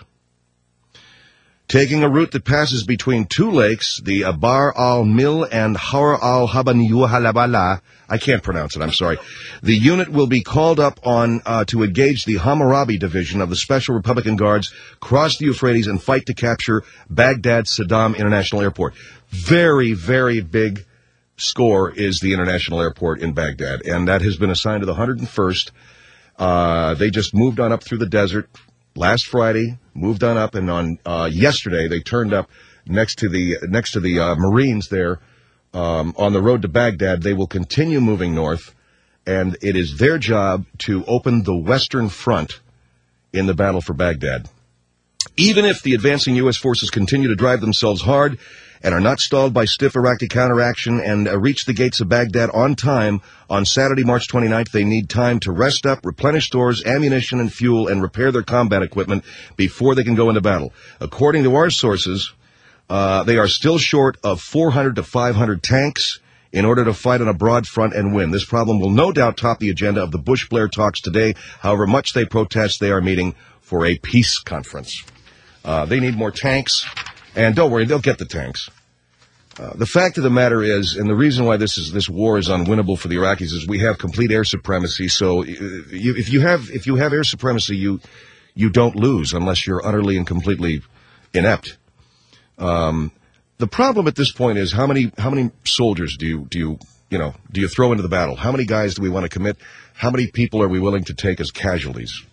Taking a route that passes between two lakes, the Abar al-Mil and Har al-Habaniyuhalabala, I can't pronounce it, I'm sorry. The unit will be called up on uh, to engage the Hammurabi Division of the Special Republican Guards, cross the Euphrates, and fight to capture Baghdad Saddam International Airport. Very, very big score is the International Airport in Baghdad, and that has been assigned to the one hundred first. Uh, they just moved on up through the desert last Friday, moved on up, and on uh, yesterday they turned up next to the next to the uh, Marines there um, on the road to Baghdad. They will continue moving north, and it is their job to open the Western Front in the battle for Baghdad. Even if the advancing U S forces continue to drive themselves hard and are not stalled by stiff Iraqi counteraction and uh, reach the gates of Baghdad on time on Saturday, March twenty-ninth, they need time to rest up, replenish stores, ammunition, and fuel, and repair their combat equipment before they can go into battle. According to our sources, uh, they are still short of four hundred to five hundred tanks in order to fight on a broad front and win. This problem will no doubt top the agenda of the Bush-Blair talks today. However much they protest, they are meeting for a peace conference. Uh, they need more tanks. And don't worry, they'll get the tanks. Uh, the fact of the matter is, and the reason why this is this war is unwinnable for the Iraqis is we have complete air supremacy. So, uh, you, if you have if you have air supremacy, you you don't lose unless you're utterly and completely inept. Um, the problem at this point is how many how many soldiers do you do you you know do you throw into the battle? How many guys do we want to commit? How many people are we willing to take as casualties?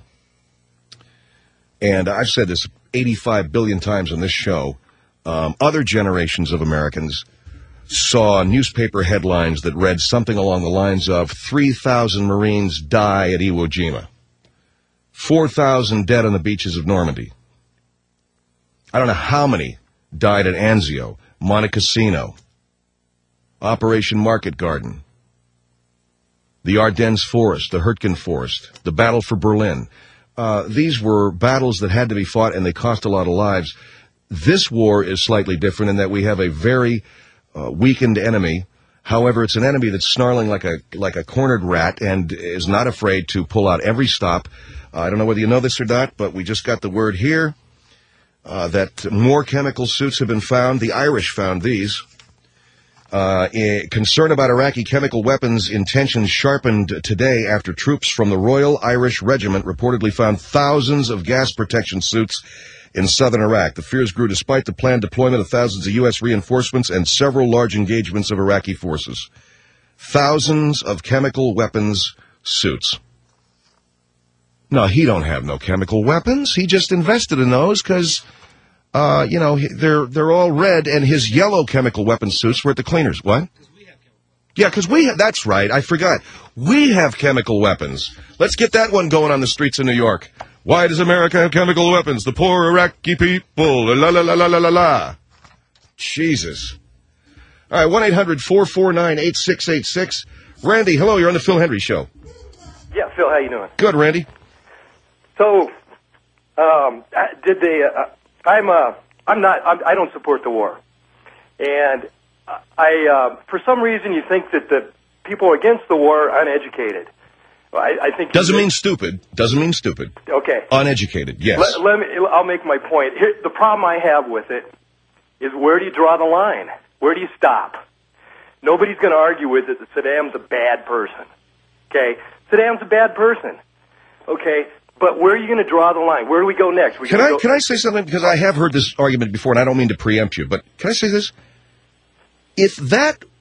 And I've said this eighty-five billion times on this show. Um, other generations of Americans saw newspaper headlines that read something along the lines of three thousand Marines die at Iwo Jima, four thousand dead on the beaches of Normandy. I don't know how many died at Anzio, Monte Cassino, Operation Market Garden, the Ardennes Forest, the Hurtgen Forest, the Battle for Berlin. Uh, these were battles that had to be fought, and they cost a lot of lives. This war is slightly different in that we have a very uh, weakened enemy. However, it's an enemy that's snarling like a like a cornered rat and is not afraid to pull out every stop. Uh, I don't know whether you know this or not, but we just got the word here uh, that more chemical suits have been found. The Irish found these. Uh, concern about Iraqi chemical weapons intentions sharpened today after troops from the Royal Irish Regiment reportedly found thousands of gas protection suits in southern Iraq. The fears grew despite the planned deployment of thousands of U S reinforcements and several large engagements of Iraqi forces. Thousands of chemical weapons suits. No, he don't have no chemical weapons. He just invested in those because... Uh, you know, they're they're all red, and his yellow chemical weapon suits were at the cleaners. What? Yeah, because we have, that's right, I forgot. We have chemical weapons. Let's get that one going on the streets of New York. Why does America have chemical weapons? The poor Iraqi people. La la la la la la la. Jesus. All right, one eight hundred four four nine eight six eight six. Randy, hello, you're on the Phil Hendry Show. Yeah, Phil, how you doing? Good, Randy. So, um, did they... Uh, I'm uh, I'm not I'm, I don't support the war, and I uh, for some reason you think that the people against the war are uneducated. I, I think doesn't mean stupid. Doesn't mean stupid. Okay. Uneducated. Yes. Let, let me. I'll make my point. Here, the problem I have with it is where do you draw the line? Where do you stop? Nobody's going to argue with it that Saddam's a bad person. Okay, Saddam's a bad person. Okay. But where are you going to draw the line? Where do we go next? We can I go can I say something? Because I have heard this argument before, and I don't mean to preempt you, but can I say this? If that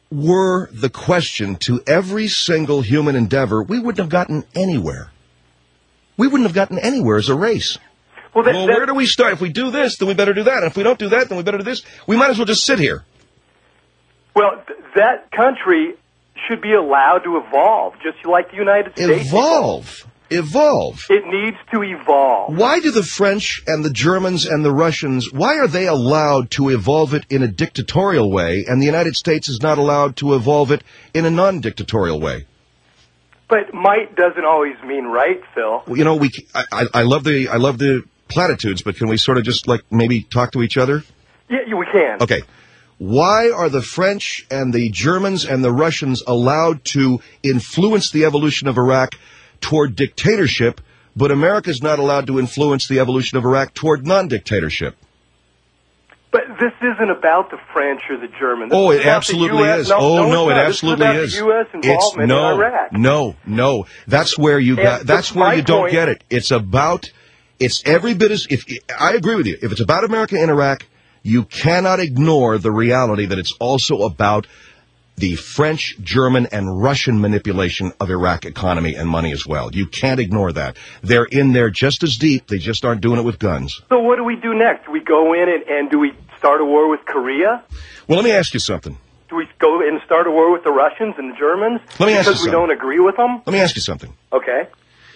were the question to every single human endeavor, we wouldn't have gotten anywhere. We wouldn't have gotten anywhere as a race. Well, that, well that, where do we start? If we do this, then we better do that. And if we don't do that, then we better do this. We might as well just sit here. Well, th- that country should be allowed to evolve, just like the United States. Evolve. Evolve. It needs to evolve. Why do the French and the Germans and the Russians, why are they allowed to evolve it in a dictatorial way, and the United States is not allowed to evolve it in a non-dictatorial way? But might doesn't always mean right, Phil. You know, we. I, I, I love the I love the platitudes, but can we sort of just like maybe talk to each other? Yeah, we can. Okay. Why are the French and the Germans and the Russians allowed to influence the evolution of Iraq toward dictatorship, but America's not allowed to influence the evolution of Iraq toward non-dictatorship? But this isn't about the French or the Germans. This Oh, is it about absolutely the U S is. No, oh, no, no, it's it not. absolutely this is. is. About the U S involvement it's, no, in Iraq. no, no. That's where you got. And That's where my you don't point- get it. It's about. It's every bit as. If I agree with you, if it's about America in Iraq, you cannot ignore the reality that it's also about the French, German, and Russian manipulation of Iraq economy and money as well. You can't ignore that. They're in there just as deep. They just aren't doing it with guns. So what do we do next? Do we go in and, and do we start a war with Korea? Well, let me ask you something. Do we go in and start a war with the Russians and the Germans? Let me ask you because we something. don't agree with them? Let me ask you something. Okay.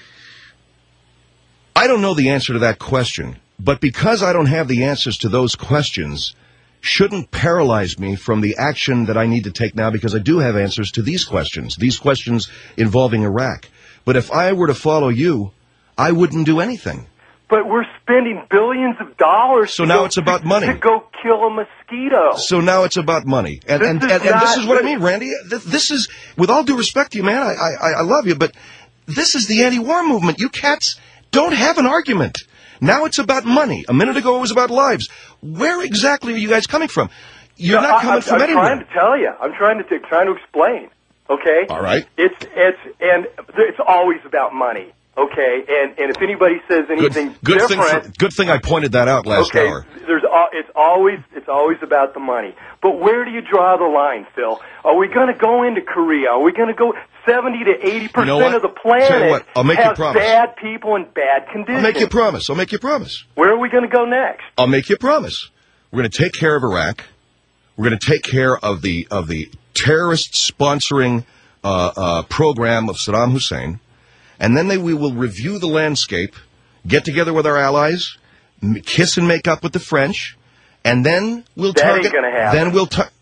I don't know the answer to that question, but because I don't have the answers to those questions, shouldn't paralyze me from the action that I need to take now, because I do have answers to these questions, these questions involving Iraq. But if I were to follow you, I wouldn't do anything. But we're spending billions of dollars So to now go, it's about money. to go kill a mosquito. So now it's about money. And This and, is and, and this not- is what I mean, Randy. Th- This is, with all due respect to you, man, I, I, I love you, but this is the anti-war movement. You cats don't have an argument. Now it's about money. A minute ago it was about lives. Where exactly are you guys coming from? You're No, not I- coming I'm, from I'm anywhere. trying to tell you. I'm trying to t- trying to explain. Okay. All right. It's it's and it's always about money. Okay. And and if anybody says Good, anything good thing. different, For, good thing I pointed that out last okay, hour. there's al- it's always it's always about the money. But where do you draw the line, Phil? Are we going to go into Korea? Are we going to go seventy to eighty You know percent what? of the Tell you planet what, I'll make you has promise. bad people and bad conditions? I'll make you a promise. I'll make you a promise. Where are we going to go next? I'll make you a promise. We're going to take care of Iraq. We're going to take care of the of the terrorist sponsoring uh, uh, program of Saddam Hussein, and then they, we will review the landscape, get together with our allies, m- kiss and make up with the French, and then we'll That ain't target. gonna happen. Then we'll. Tar-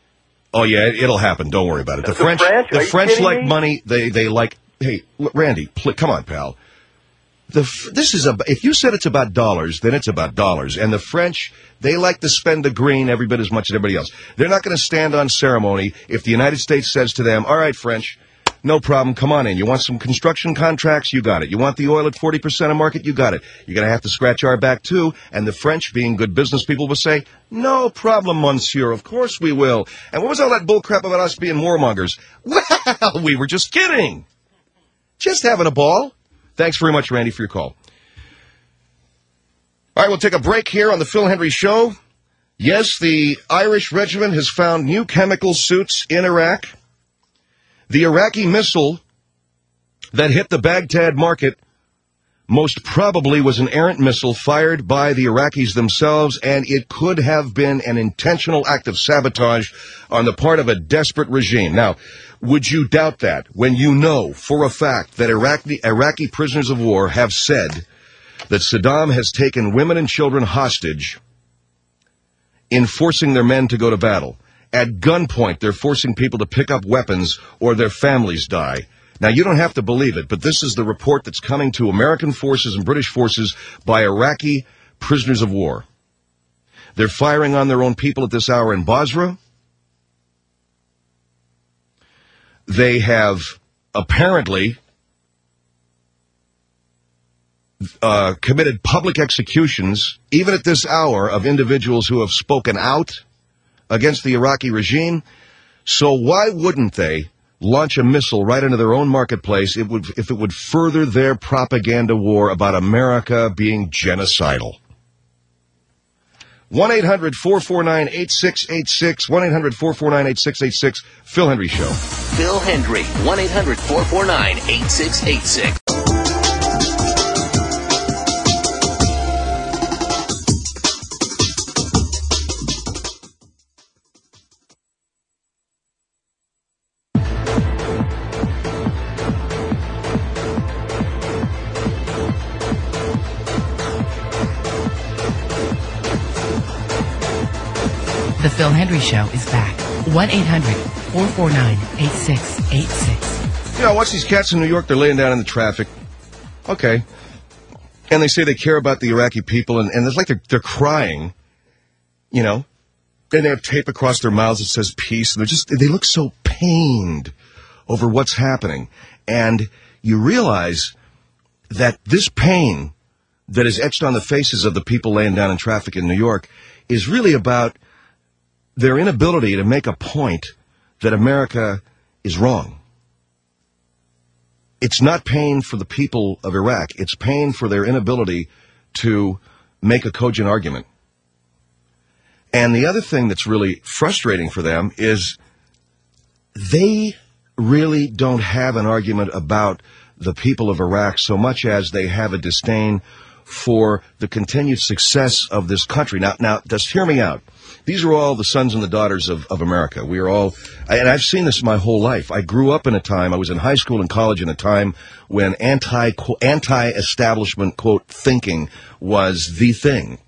oh yeah, it, it'll happen. Don't worry about it. The, The French, French? the Are you French kidding like me? money. They they like. Hey, l- Randy, pl- come on, pal. The f- this is a. If you said it's about dollars, then it's about dollars. And the French, they like to spend the green every bit as much as everybody else. They're not going to stand on ceremony if the United States says to them, "All right, French, no problem. Come on in. You want some construction contracts? You got it. You want the oil at forty percent of market? You got it. You're going to have to scratch our back too." And the French, being good business people, will say, "No problem, monsieur. Of course we will." And what was all that bull crap about us being warmongers? Well, we were just kidding. Just having a ball. Thanks very much, Randy, for your call. All right, we'll take a break here on the Phil Hendry Show. Yes, the Irish regiment has found new chemical suits in Iraq. The Iraqi missile that hit the Baghdad market most probably was an errant missile fired by the Iraqis themselves, and it could have been an intentional act of sabotage on the part of a desperate regime. Now, would you doubt that when you know for a fact that Iraqi, Iraqi prisoners of war have said that Saddam has taken women and children hostage in forcing their men to go to battle? At gunpoint, they're forcing people to pick up weapons or their families die. Now, you don't have to believe it, but this is the report that's coming to American forces and British forces by Iraqi prisoners of war. They're firing on their own people at this hour in Basra. They have apparently uh, committed public executions, even at this hour, of individuals who have spoken out against the Iraqi regime. So why wouldn't they launch a missile right into their own marketplace it would, if it would further their propaganda war about America being genocidal? one eight hundred four four nine eight six eight six. one eight hundred four four nine eight six eight six. Phil Hendry Show. Phil Hendry. one eight hundred four four nine eight six eight six. The Phil Hendry Show is back. one eight hundred four four nine eight six eight six. You know, I watch these cats in New York. They're laying down in the traffic. Okay. And they say they care about the Iraqi people, and, and it's like they're, they're crying, you know. And they have tape across their mouths that says peace, and they're just, they look so pained over what's happening. And you realize that this pain that is etched on the faces of the people laying down in traffic in New York is really about their inability to make a point that America is wrong. It's not pain for the people of Iraq. It's pain for their inability to make a cogent argument. And the other thing that's really frustrating for them is they really don't have an argument about the people of Iraq so much as they have a disdain for the continued success of this country. Now, now, just hear me out. These are all the sons and the daughters of, of America. We are all, and I've seen this my whole life. I grew up in a time, I was in high school and college in a time when anti, anti-establishment, quote, thinking was the thing.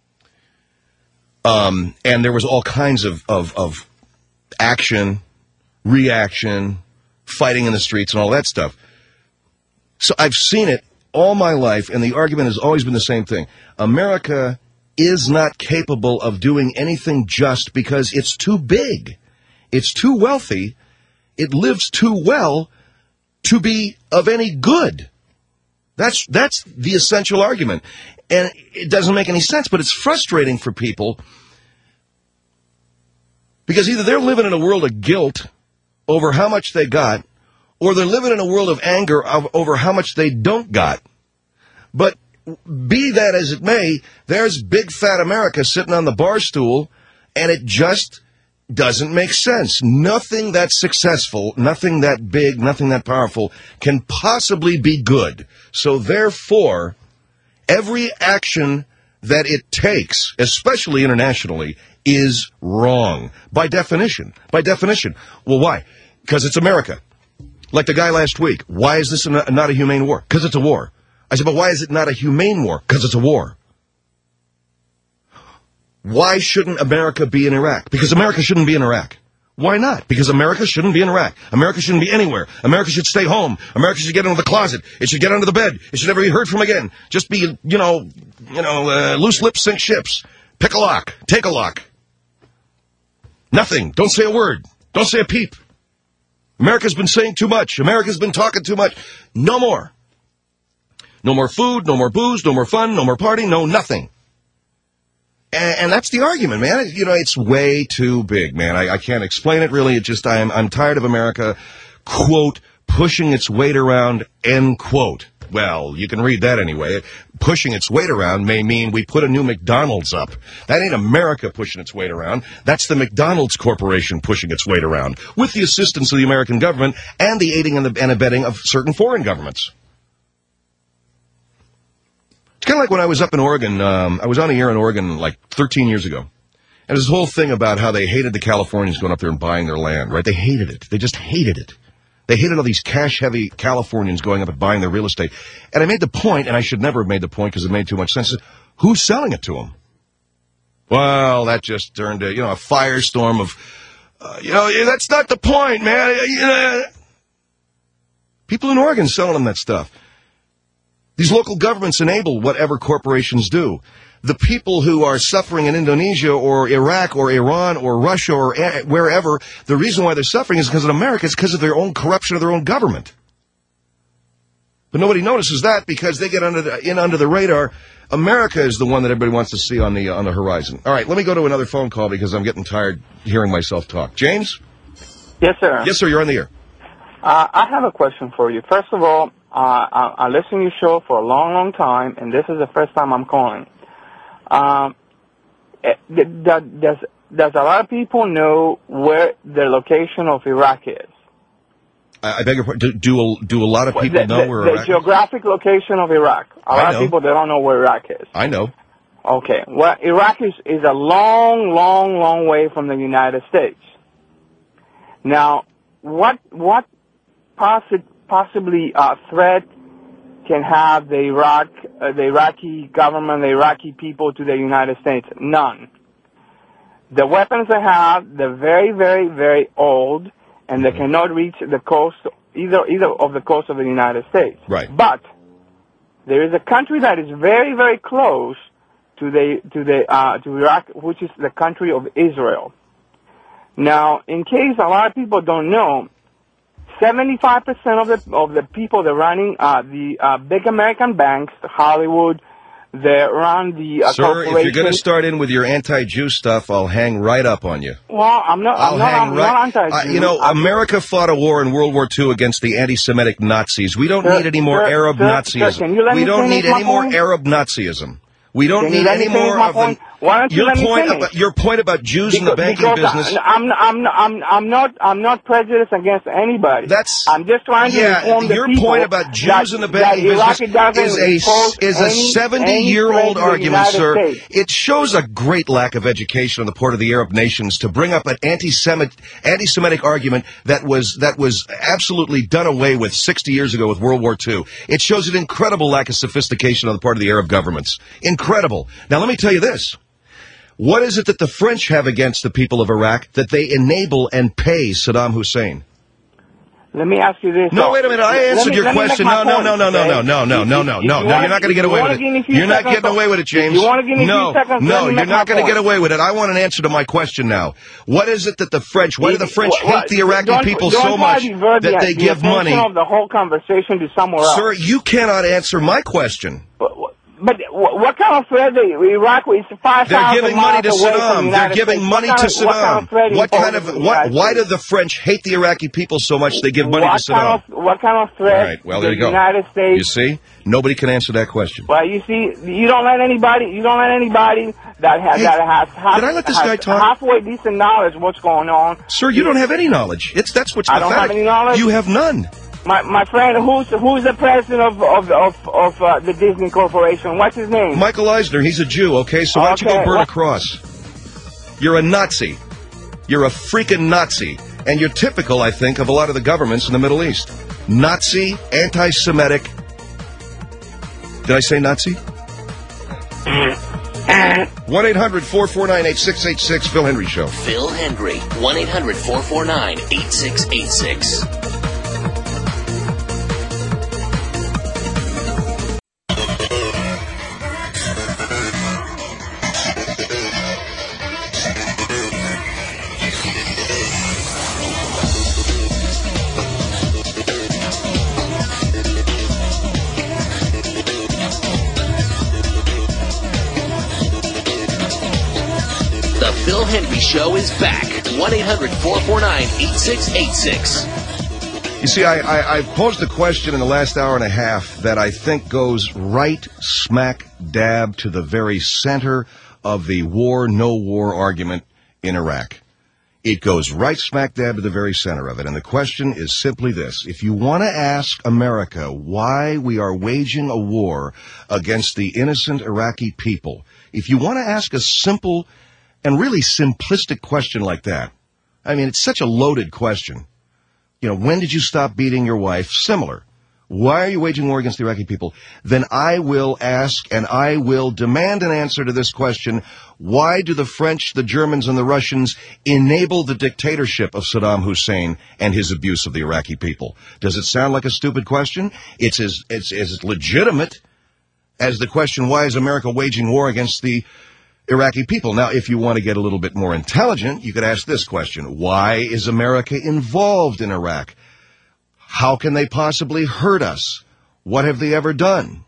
Um, and there was all kinds of, of, of action, reaction, fighting in the streets and all that stuff. So I've seen it all my life, and the argument has always been the same thing. America is not capable of doing anything just because it's too big. It's too wealthy. It lives too well to be of any good. That's that's the essential argument. And it doesn't make any sense, but it's frustrating for people because either they're living in a world of guilt over how much they got, or they're living in a world of anger of, over how much they don't got. But be that as it may, there's big fat America sitting on the bar stool, and it just doesn't make sense. Nothing that's successful, nothing that big, nothing that powerful can possibly be good. So therefore, every action that it takes, especially internationally, is wrong. By definition. By definition. Well, why? Because it's America. Like the guy last week. Why is this not a humane war? Because it's a war. I said, but why is it not a humane war? Because it's a war. Why shouldn't America be in Iraq? Because America shouldn't be in Iraq. Why not? Because America shouldn't be in Iraq. America shouldn't be anywhere. America should stay home. America should get into the closet. It should get under the bed. It should never be heard from again. Just be, you know, you know, uh, loose lips sink ships. Pick a lock. Take a lock. Nothing. Don't say a word. Don't say a peep. America's been saying too much. America's been talking too much. No more. No more food, no more booze, no more fun, no more party, no nothing. And, and that's the argument, man. You know, it's way too big, man. I, I can't explain it, really. It just, I'm, I'm tired of America, quote, pushing its weight around, end quote. Well, you can read that anyway. Pushing its weight around may mean we put a new McDonald's up. That ain't America pushing its weight around. That's the McDonald's Corporation pushing its weight around, with the assistance of the American government and the aiding and, the, and abetting of certain foreign governments. It's kind of like when I was up in Oregon. Um, I was on a year in Oregon like thirteen years ago. And there's this whole thing about how they hated the Californians going up there and buying their land, right? They hated it. They just hated it. They hated all these cash-heavy Californians going up and buying their real estate. And I made the point, and I should never have made the point because it made too much sense. Who's selling it to them? Well, that just turned into, you know, a firestorm of, uh, you know, that's not the point, man. You know, people in Oregon selling them that stuff. These local governments enable whatever corporations do. The people who are suffering in Indonesia or Iraq or Iran or Russia or wherever, the reason why they're suffering is because of America. It's because of their own corruption of their own government. But nobody notices that because they get under the, in under the radar. America is the one that everybody wants to see on the on the horizon. All right, let me go to another phone call because I'm getting tired hearing myself talk. James? Yes, sir. Yes, sir, you're on the air. Uh, I have a question for you. First of all, uh, I, I listen to your show for a long, long time, and this is the first time I'm calling. Um, uh, does, does, does a lot of people know where the location of Iraq is? I, I beg your pardon. Do, do, a, do a lot of people the, know the, where the Iraq is? The geographic location of Iraq. A lot I of know. people, they don't know where Iraq is. I know. Okay. Well, Iraq is, is a long, long, long way from the United States. Now, what what possi- possibly uh, threat can have the Iraq, uh, the Iraqi government, the Iraqi people to the United States? None. The weapons they have, they're very, very, very old, and they cannot reach the coast, either either of the coast of the United States. Right. But there is a country that is very, very close to the to the uh, to Iraq, which is the country of Israel. Now, in case a lot of people don't know, seventy-five percent of the of the people that are running uh, the uh, big American banks, Hollywood, they run the uh, Sir, if you're going to corporations. start in with your anti-Jew stuff, I'll hang right up on you. Well, I'm not. I'll I'm not. hang I'm right. not anti-Jew. Uh, you know, I'm- America fought a war in World War Two against the anti-Semitic Nazis. We don't Sir, need any more sir, Arab sir, Nazism. sir, can you let we me don't finish need my any more point? Arab Nazism. We don't Can you need let me any finish more my of point? the. Why don't you your let me point finish? about your point about Jews in the Because- banking because business. I, I'm, I'm, I'm, I'm not, I'm not prejudiced against anybody. That's I'm just trying to yeah. inform the Your people point about Jews that, in the that banking Iraqi business doesn't is a impose is a any- seventy-year-old any threat to the argument, United sir. States. It shows a great lack of education on the part of the Arab nations to bring up an anti-Semitic anti-Semitic argument that was that was absolutely done away with sixty years ago with World War Two. It shows an incredible lack of sophistication on the part of the Arab governments. Incredible. Now, let me tell you this. What is it that the French have against the people of Iraq that they enable and pay Saddam Hussein? Let me ask you this. No, though. wait a minute. I Let answered me- your let me make question. my No, no, point, no, no, no, okay? no, no, no, If- no, if- no, if no, you no. wanna- You're not going to if get you away wanna with give me a it. few You're not seconds, getting away with it, if James. you wanna give me a few No, seconds, let no, me you're make not my going to get point. away with it. I want an answer to my question now. What is it that the French, why do the French Well, hate the Iraqi don't- people don't so try much to divert that the- they the give attention money? of the whole conversation to somewhere else. Sir, you cannot answer my question. But, but what, what kind of threat? They, Iraq is five They're thousand giving miles money to away from the Saddam. They're United giving States. money what to kind of, What kind Saddam. of threat What kind imposes of the what? United Why do States? the French hate the Iraqi people so much they give money what to kind Saddam? of what kind of threat? All right, well, the there you go. United States. You see, nobody can answer that question. Well, you see, you don't let anybody. You don't let anybody that has Hey, that has, half, did I let this has guy talk? halfway decent knowledge what's going on. Sir, you don't have any knowledge. It's that's what's I pathetic. don't have any knowledge? You have none. My my friend, who's who's the president of of of, of uh, the Disney Corporation? What's his name? Michael Eisner, he's a Jew, okay? So why don't you go Okay, burn well- a cross? You're a Nazi. You're a freaking Nazi. And you're typical, I think, of a lot of the governments in the Middle East. Nazi, anti-Semitic. Did I say Nazi? one eight hundred four four nine eight six eight six, Phil Hendry Show. Phil Hendry, one eight hundred four four nine eight six eight six. The Phil Hendry Show is back. one eight hundred four four nine eight six eight six. You see, I, I, I posed a question in the last hour and a half that I think goes right smack dab to the very center of the war, no war argument in Iraq. It goes right smack dab to the very center of it. And the question is simply this. If you want to ask America why we are waging a war against the innocent Iraqi people, if you want to ask a simple and really simplistic question like that, I mean, it's such a loaded question. You know, when did you stop beating your wife? Similar. Why are you waging war against the Iraqi people? Then I will ask and I will demand an answer to this question. Why do the French, the Germans, and the Russians enable the dictatorship of Saddam Hussein and his abuse of the Iraqi people? Does it sound like a stupid question? It's as, it's as legitimate as the question, why is America waging war against the Iraqi people? Now, if you want to get a little bit more intelligent, you could ask this question. Why is America involved in Iraq? How can they possibly hurt us? What have they ever done?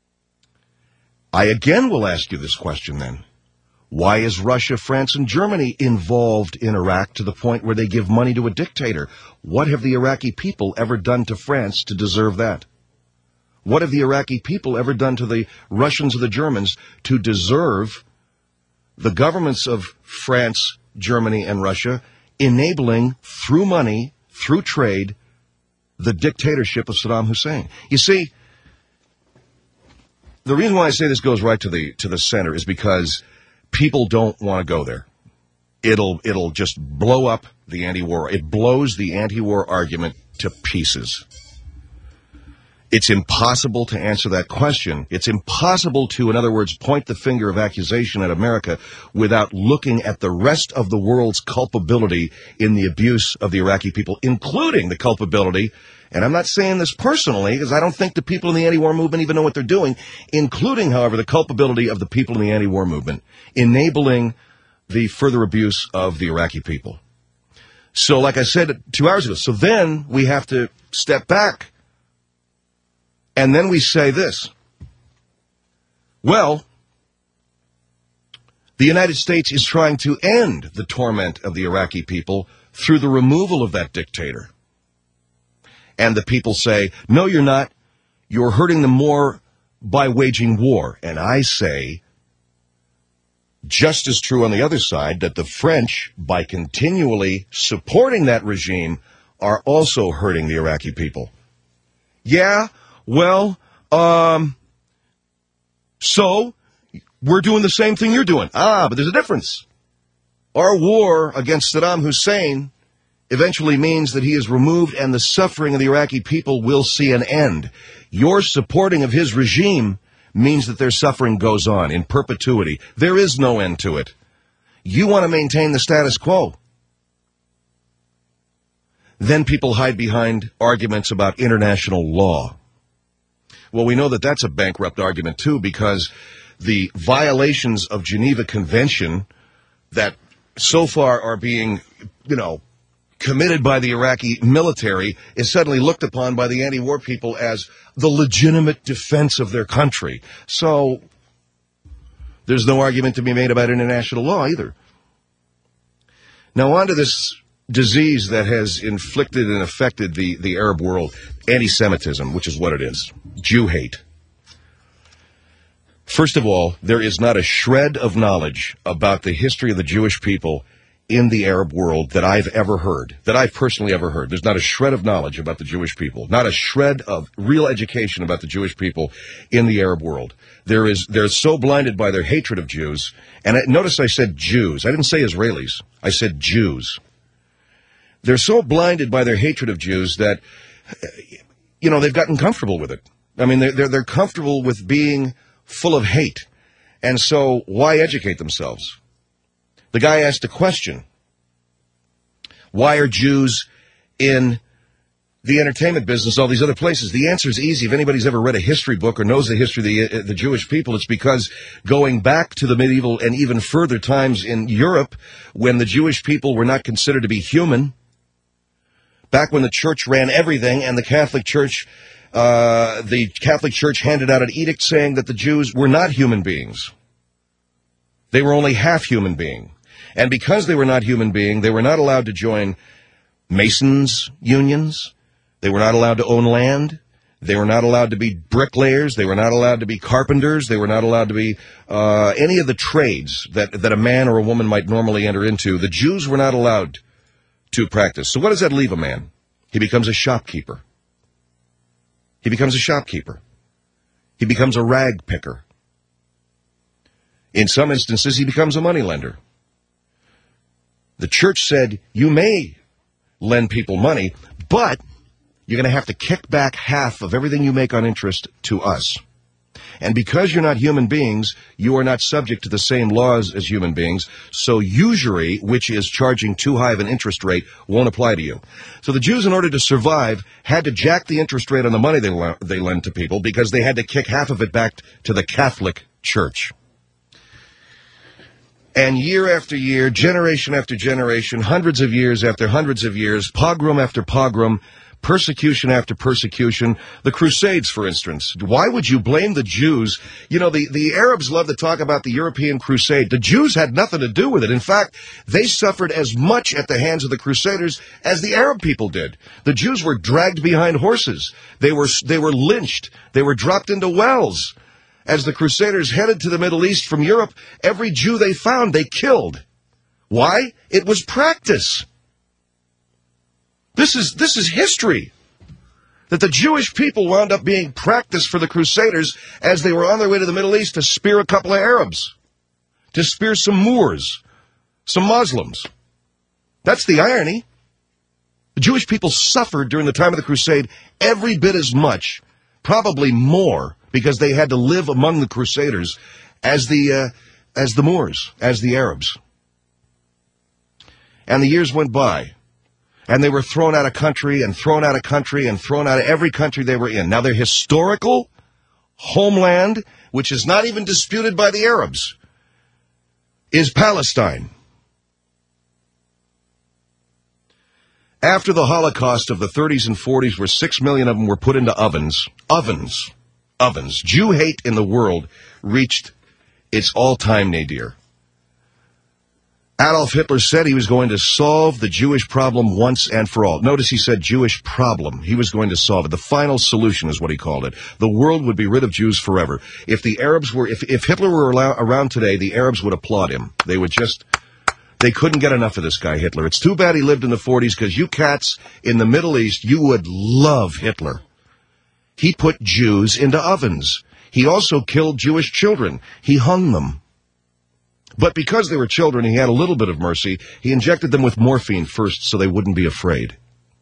I again will ask you this question then. Why is Russia, France, and Germany involved in Iraq to the point where they give money to a dictator? What have the Iraqi people ever done to France to deserve that? What have the Iraqi people ever done to the Russians or the Germans to deserve the governments of France, Germany, and Russia enabling, through money, through trade, the dictatorship of Saddam Hussein. You see, the reason why I say this goes right to the to the center is because people don't want to go there. It'll it'll just blow up the anti-war. It blows the anti-war argument to pieces. It's impossible to answer that question. It's impossible to, in other words, point the finger of accusation at America without looking at the rest of the world's culpability in the abuse of the Iraqi people, including the culpability, and I'm not saying this personally because I don't think the people in the anti-war movement even know what they're doing, including, however, the culpability of the people in the anti-war movement, enabling the further abuse of the Iraqi people. So, like I said two hours ago, so then we have to step back. And then we say this. Well, the United States is trying to end the torment of the Iraqi people through the removal of that dictator. And the people say, no, you're not. You're hurting them more by waging war. And I say, just as true on the other side, that the French, by continually supporting that regime, are also hurting the Iraqi people. Yeah, well, um, so we're doing the same thing you're doing. Ah, but there's a difference. Our war against Saddam Hussein eventually means that he is removed and the suffering of the Iraqi people will see an end. Your supporting of his regime means that their suffering goes on in perpetuity. There is no end to it. You want to maintain the status quo. Then people hide behind arguments about international law. Well, we know that that's a bankrupt argument, too, because the violations of Geneva Convention that so far are being, you know, committed by the Iraqi military is suddenly looked upon by the anti-war people as the legitimate defense of their country. So there's no argument to be made about international law either. Now on to this disease that has inflicted and affected the, the Arab world, anti-Semitism, which is what it is, Jew hate. First of all, there is not a shred of knowledge about the history of the Jewish people in the Arab world that I've ever heard, that I've personally ever heard. There's not a shred of knowledge about the Jewish people, not a shred of real education about the Jewish people in the Arab world. There is, they're so blinded by their hatred of Jews, and I, notice I said Jews. I didn't say Israelis. I said Jews. They're so blinded by their hatred of Jews that, you know, they've gotten comfortable with it. I mean, they're, they're, they're comfortable with being full of hate. And so why educate themselves? The guy asked a question. Why are Jews in the entertainment business, all these other places? The answer is easy. If anybody's ever read a history book or knows the history of the, the Jewish people, it's because going back to the medieval and even further times in Europe, when the Jewish people were not considered to be human, back when the church ran everything and the Catholic Church, uh, the Catholic Church handed out an edict saying that the Jews were not human beings. They were only half human being. And because they were not human being, they were not allowed to join Masons' unions. They were not allowed to own land. They were not allowed to be bricklayers. They were not allowed to be carpenters. They were not allowed to be uh, any of the trades that, that a man or a woman might normally enter into. The Jews were not allowed to practice. So what does that leave a man? He becomes a shopkeeper. He becomes a shopkeeper. He becomes a rag picker. In some instances, he becomes a moneylender. The church said, you may lend people money, but you're going to have to kick back half of everything you make on interest to us. And because you're not human beings, you are not subject to the same laws as human beings, so usury, which is charging too high of an interest rate, won't apply to you. So the Jews, in order to survive, had to jack the interest rate on the money they, le- they lend to people because they had to kick half of it back to the Catholic Church. And year after year, generation after generation, hundreds of years after hundreds of years, pogrom after pogrom, persecution after persecution, the Crusades, for instance. Why would you blame the Jews? You know, the, the Arabs love to talk about the European Crusade. The Jews had nothing to do with it. In fact, they suffered as much at the hands of the Crusaders as the Arab people did. The Jews were dragged behind horses. They were, they were lynched. They were dropped into wells. as the Crusaders headed to the Middle East from Europe, every Jew they found, they killed. Why? It was practice. This is, this is history. That the Jewish people wound up being practice for the Crusaders as they were on their way to the Middle East to spear a couple of Arabs, to spear some Moors, some Muslims. That's the irony. The Jewish people suffered during the time of the Crusade every bit as much, probably more, because they had to live among the Crusaders as the, uh, as the Moors, as the Arabs. And the years went by. And they were thrown out of country and thrown out of country and thrown out of every country they were in. Now, their historical homeland, which is not even disputed by the Arabs, is Palestine. After the Holocaust of the thirties and forties, where six million of them were put into ovens, ovens, ovens, Jew hate in the world reached its all-time nadir. Adolf Hitler said he was going to solve the Jewish problem once and for all. Notice he said Jewish problem. He was going to solve it. The final solution is what he called it. The world would be rid of Jews forever. If the Arabs were, if, if Hitler were allow, around today, the Arabs would applaud him. They would just, they couldn't get enough of this guy, Hitler. It's too bad he lived in the forties, because you cats in the Middle East, you would love Hitler. He put Jews into ovens. He also killed Jewish children. He hung them. But because they were children, he had a little bit of mercy. He injected them with morphine first so they wouldn't be afraid.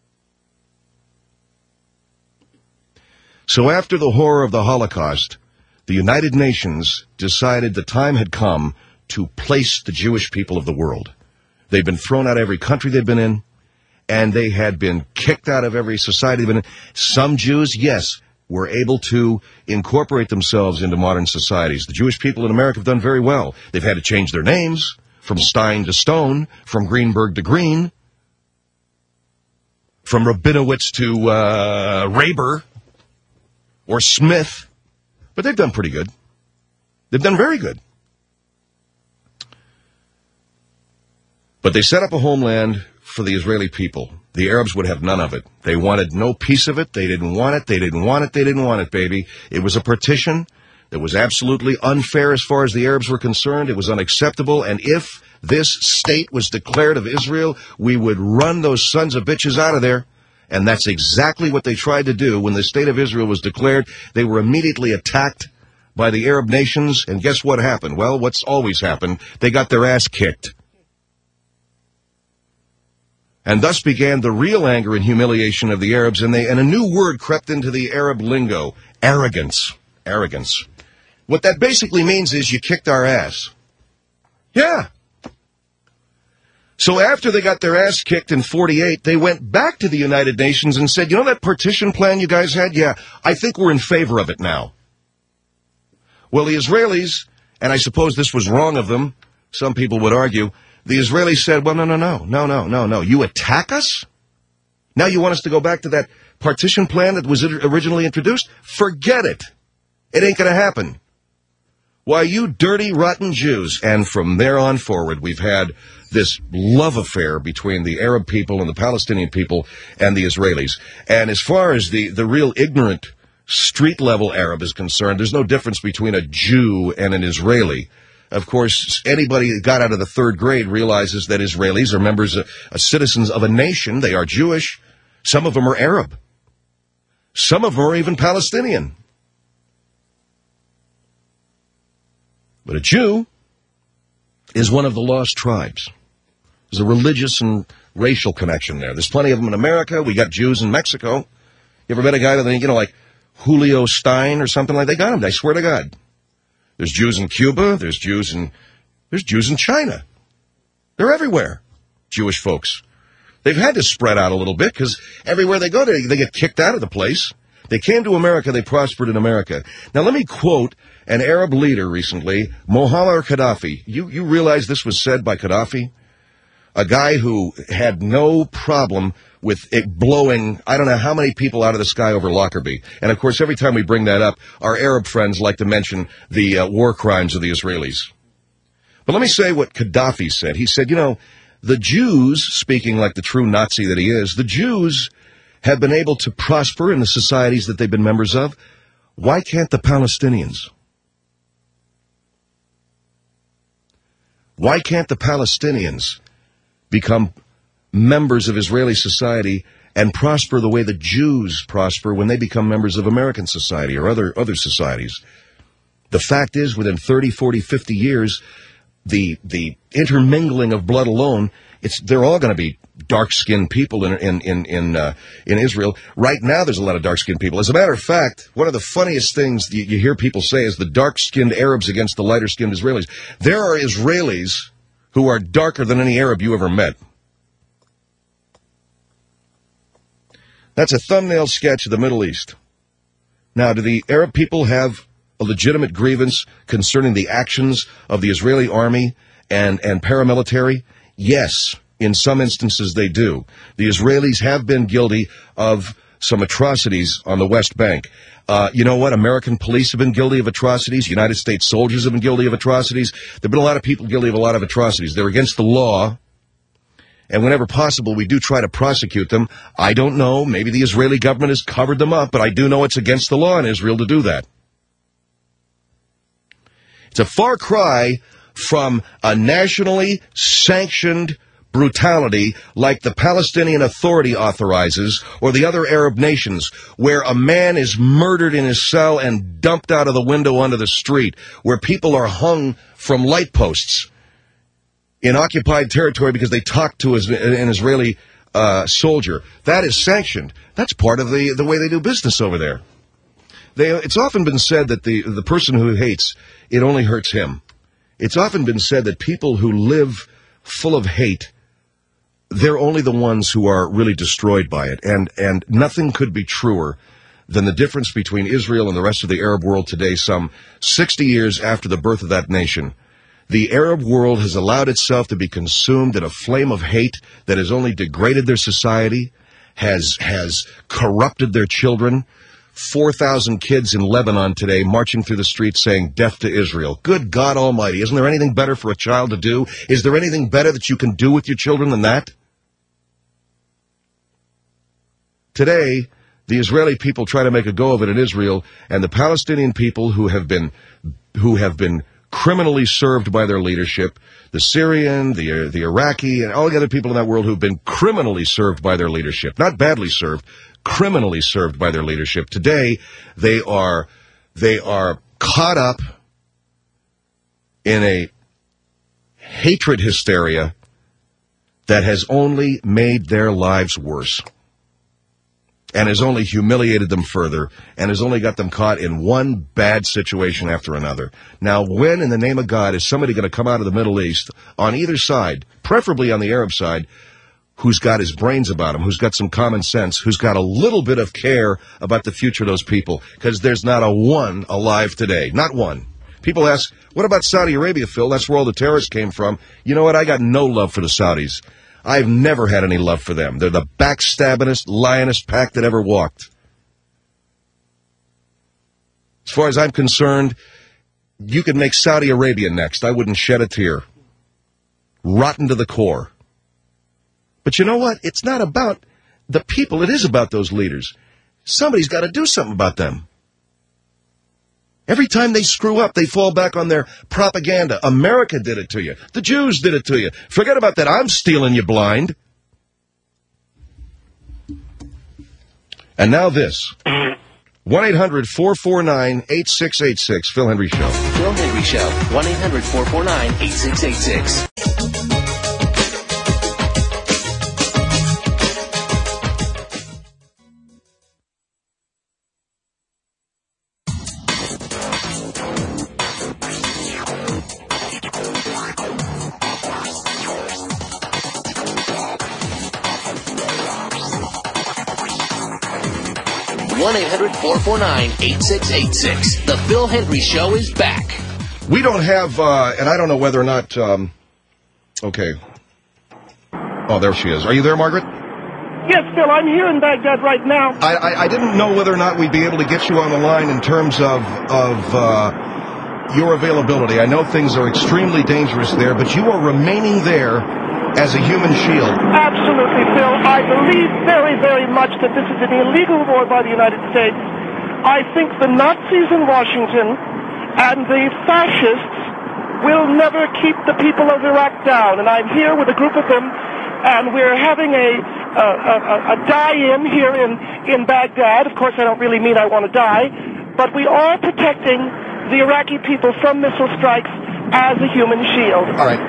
So after the horror of the Holocaust, the United Nations decided the time had come to place the Jewish people of the world. They've been thrown out of every country they've been in, and they had been kicked out of every society they've been in. Some Jews, yes, were able to incorporate themselves into modern societies. The Jewish people in America have done very well. They've had to change their names from Stein to Stone, from Greenberg to Green, from Rabinowitz to uh, Raber or Smith. But they've done pretty good. They've done very good. But they set up a homeland for the Israeli people. The Arabs would have none of it. They wanted no piece of it. They didn't want it. They didn't want it. They didn't want it, baby. It was a partition that was absolutely unfair as far as the Arabs were concerned. It was unacceptable. And if this state was declared of Israel, we would run those sons of bitches out of there. And that's exactly what they tried to do. When the state of Israel was declared, they were immediately attacked by the Arab nations. And guess what happened? Well, what's always happened? They got their ass kicked. And thus began the real anger and humiliation of the Arabs, and they and a new word crept into the Arab lingo: arrogance. Arrogance. What that basically means is you kicked our ass. Yeah. So after they got their ass kicked in forty-eight, they went back to the United Nations and said, you know that partition plan you guys had? Yeah, I think we're in favor of it now. Well, the Israelis, and I suppose this was wrong of them, some people would argue, the Israelis said, well, no, no, no, no, no, no, no. You attack us? Now you want us to go back to that partition plan that was originally introduced? Forget it. It ain't going to happen. Why, you dirty, rotten Jews. And from there on forward, we've had this love affair between the Arab people and the Palestinian people and the Israelis. And as far as the, the real ignorant street-level Arab is concerned, there's no difference between a Jew and an Israeli. Of course, anybody that got out of the third grade realizes that Israelis are members, of, uh, citizens of a nation. They are Jewish. Some of them are Arab. Some of them are even Palestinian. But a Jew is one of the lost tribes. There's a religious and racial connection there. There's plenty of them in America. We got Jews in Mexico. You ever met a guy that, you know, like Julio Stein or something like that? They got him. I swear to God. There's Jews in Cuba. There's Jews in, there's Jews in China. They're everywhere, Jewish folks. They've had to spread out a little bit because everywhere they go, they, they get kicked out of the place. They came to America. They prospered in America. Now, let me quote an Arab leader recently, Muammar Gaddafi. You, you realize this was said by Gaddafi? A guy who had no problem with it blowing, I don't know how many people out of the sky over Lockerbie. And, of course, every time we bring that up, our Arab friends like to mention the uh, war crimes of the Israelis. But let me say what Gaddafi said. He said, you know, the Jews, speaking like the true Nazi that he is, the Jews have been able to prosper in the societies that they've been members of. Why can't the Palestinians? Why can't the Palestinians become members of Israeli society and prosper the way the Jews prosper when they become members of American society or other other societies? The fact is, within thirty, forty, fifty years, the the intermingling of blood alone, it's they're all going to be dark-skinned people in in in in, uh, in Israel. Right now, there's a lot of dark-skinned people. As a matter of fact, one of the funniest things you, you hear people say is the dark-skinned Arabs against the lighter-skinned Israelis. There are Israelis who are darker than any Arab you ever met. That's a thumbnail sketch of the Middle East. Now, do the Arab people have a legitimate grievance concerning the actions of the Israeli army and, and paramilitary? Yes, in some instances they do. The Israelis have been guilty of some atrocities on the West Bank. Uh, you know what? American police have been guilty of atrocities. United States soldiers have been guilty of atrocities. There have been a lot of people guilty of a lot of atrocities. They're against the law. And whenever possible, we do try to prosecute them. I don't know. Maybe the Israeli government has covered them up, but I do know it's against the law in Israel to do that. It's a far cry from a nationally sanctioned brutality like the Palestinian Authority authorizes or the other Arab nations, where a man is murdered in his cell and dumped out of the window onto the street, where people are hung from light posts in occupied territory because they talked to an Israeli uh, soldier. That is sanctioned. That's part of the, the way they do business over there. They, it's often been said that the, the person who hates, it only hurts him. It's often been said that people who live full of hate, they're only the ones who are really destroyed by it. And, and nothing could be truer than the difference between Israel and the rest of the Arab world today, some sixty years after the birth of that nation. The Arab world has allowed itself to be consumed in a flame of hate that has only degraded their society, has, has corrupted their children. four thousand kids in Lebanon today marching through the streets saying death to Israel. Good God Almighty, isn't there anything better for a child to do? Is there anything better that you can do with your children than that? Today, the Israeli people try to make a go of it in Israel, and the Palestinian people who have been who have been criminally served by their leadership, the Syrian, the the Iraqi, and all the other people in that world who've been criminally served by their leadership, not badly served, criminally served by their leadership. Today, they are they are caught up in a hatred hysteria that has only made their lives worse and has only humiliated them further and has only got them caught in one bad situation after another. Now, when in the name of God is somebody going to come out of the Middle East on either side, preferably on the Arab side, who's got his brains about him, who's got some common sense, who's got a little bit of care about the future of those people? Because there's not a one alive today. Not one. People ask, what about Saudi Arabia, Phil? That's where all the terrorists came from. You know what? I got no love for the Saudis. I've never had any love for them. They're the backstabbingest, lionest pack that ever walked. As far as I'm concerned, you could make Saudi Arabia next. I wouldn't shed a tear. Rotten to the core. But you know what? It's not about the people. It is about those leaders. Somebody's got to do something about them. Every time they screw up, they fall back on their propaganda. America did it to you. The Jews did it to you. Forget about that. I'm stealing you blind. And now this. one eight hundred four four nine eight six eight six. Phil Hendry Show. Phil Hendry Show. one eight hundred four four nine eight six eight six. one eight hundred four four nine eight six eight six. The Phil Hendry Show is back. We don't have, uh, and I don't know whether or not, um, okay. Oh, there she is. Are you there, Margaret? Yes, Phil, I'm here in Baghdad right now. I, I, I didn't know whether or not we'd be able to get you on the line in terms of, of uh, your availability. I know things are extremely dangerous there, but you are remaining there as a human shield. Absolutely, Phil. I believe very, very much that this is an illegal war by the United States. I think the Nazis in Washington and the fascists will never keep the people of Iraq down. And I'm here with a group of them, and we're having a, a, a, a die-in here in, in Baghdad. Of course, I don't really mean I want to die, but we are protecting the Iraqi people from missile strikes as a human shield. All right.